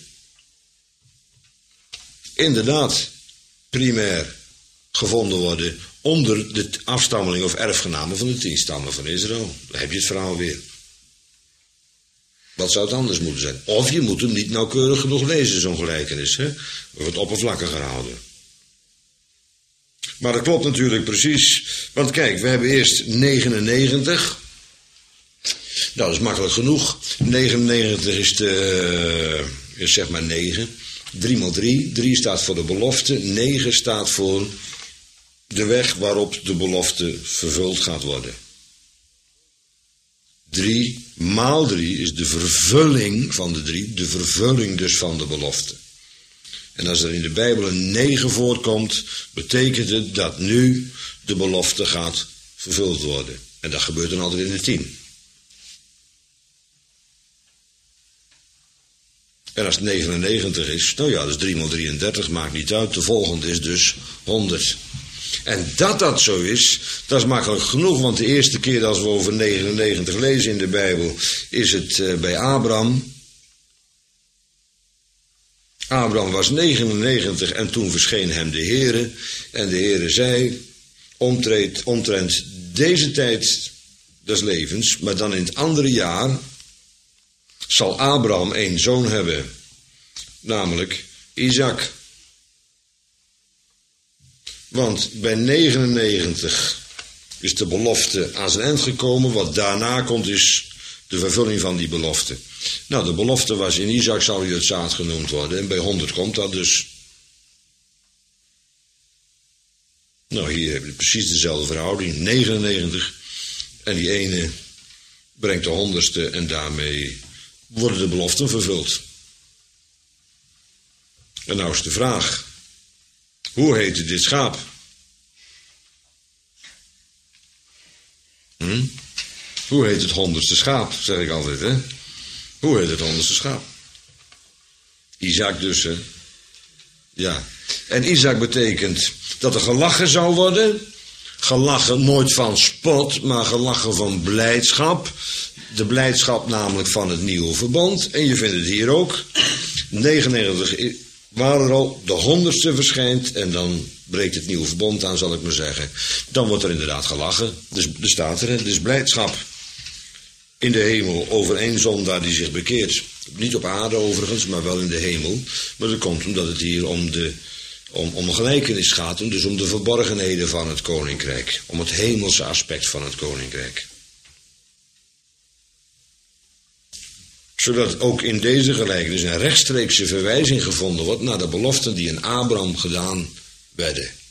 inderdaad primair gevonden worden onder de afstammeling of erfgenamen van de tien stammen van Israël. Dan heb je het verhaal weer. Wat zou het anders moeten zijn? Of je moet hem niet nauwkeurig genoeg lezen, zo'n gelijkenis. Hè? Of het oppervlakkiger houden. Maar dat klopt natuurlijk precies. Want kijk, we hebben eerst negenennegentig. Nou, dat is makkelijk genoeg. negenennegentig is, de, is zeg maar negen. drie maal drie. drie staat voor de belofte. negen staat voor de weg waarop de belofte vervuld gaat worden. drie maal drie is de vervulling van de drie. De vervulling dus van de belofte. En als er in de Bijbel een negen voorkomt, betekent het dat nu de belofte gaat vervuld worden. En dat gebeurt dan altijd in de tien. En als het negenennegentig is, nou ja, dat is drie maal drieëndertig, maakt niet uit. De volgende is dus honderd. En dat dat zo is, dat is makkelijk genoeg. Want de eerste keer dat we over negenennegentig lezen in de Bijbel, is het uh, bij Abraham. Abraham was negenennegentig en toen verscheen hem de Heere. En de Heere zei, omtrent, omtrent deze tijd des levens, maar dan in het andere jaar, zal Abraham een zoon hebben, namelijk Isaac. Want bij negenennegentig is de belofte aan zijn eind gekomen. Wat daarna komt is de vervulling van die belofte. Nou, de belofte was in Isaac zal u het zaad genoemd worden. En bij honderd komt dat dus. Nou, hier heb je precies dezelfde verhouding. negenennegentig. En die ene brengt de honderdste en daarmee worden de beloften vervuld. En nou is de vraag. Hoe heette dit schaap? Hm? Hoe heet het honderdste schaap, zeg ik altijd, hè? Hoe heet het honderdste schaap? Isaac dus, hè? Ja. En Isaac betekent dat er gelachen zou worden. Gelachen nooit van spot, maar gelachen van blijdschap. De blijdschap namelijk van het nieuwe verbond. En je vindt het hier ook. negenennegentig waar er al de honderdste verschijnt en dan breekt het nieuwe verbond aan, zal ik maar zeggen. Dan wordt er inderdaad gelachen. Dus er staat er, dus blijdschap in de hemel over één zondaar die zich bekeert. Niet op aarde overigens, maar wel in de hemel. Maar dat komt omdat het hier om de om, om gelijkenis gaat, dus om de verborgenheden van het koninkrijk. Om het hemelse aspect van het koninkrijk. Zodat ook in deze gelijkenis een rechtstreekse verwijzing gevonden wordt naar de beloften die in Abraham gedaan werden.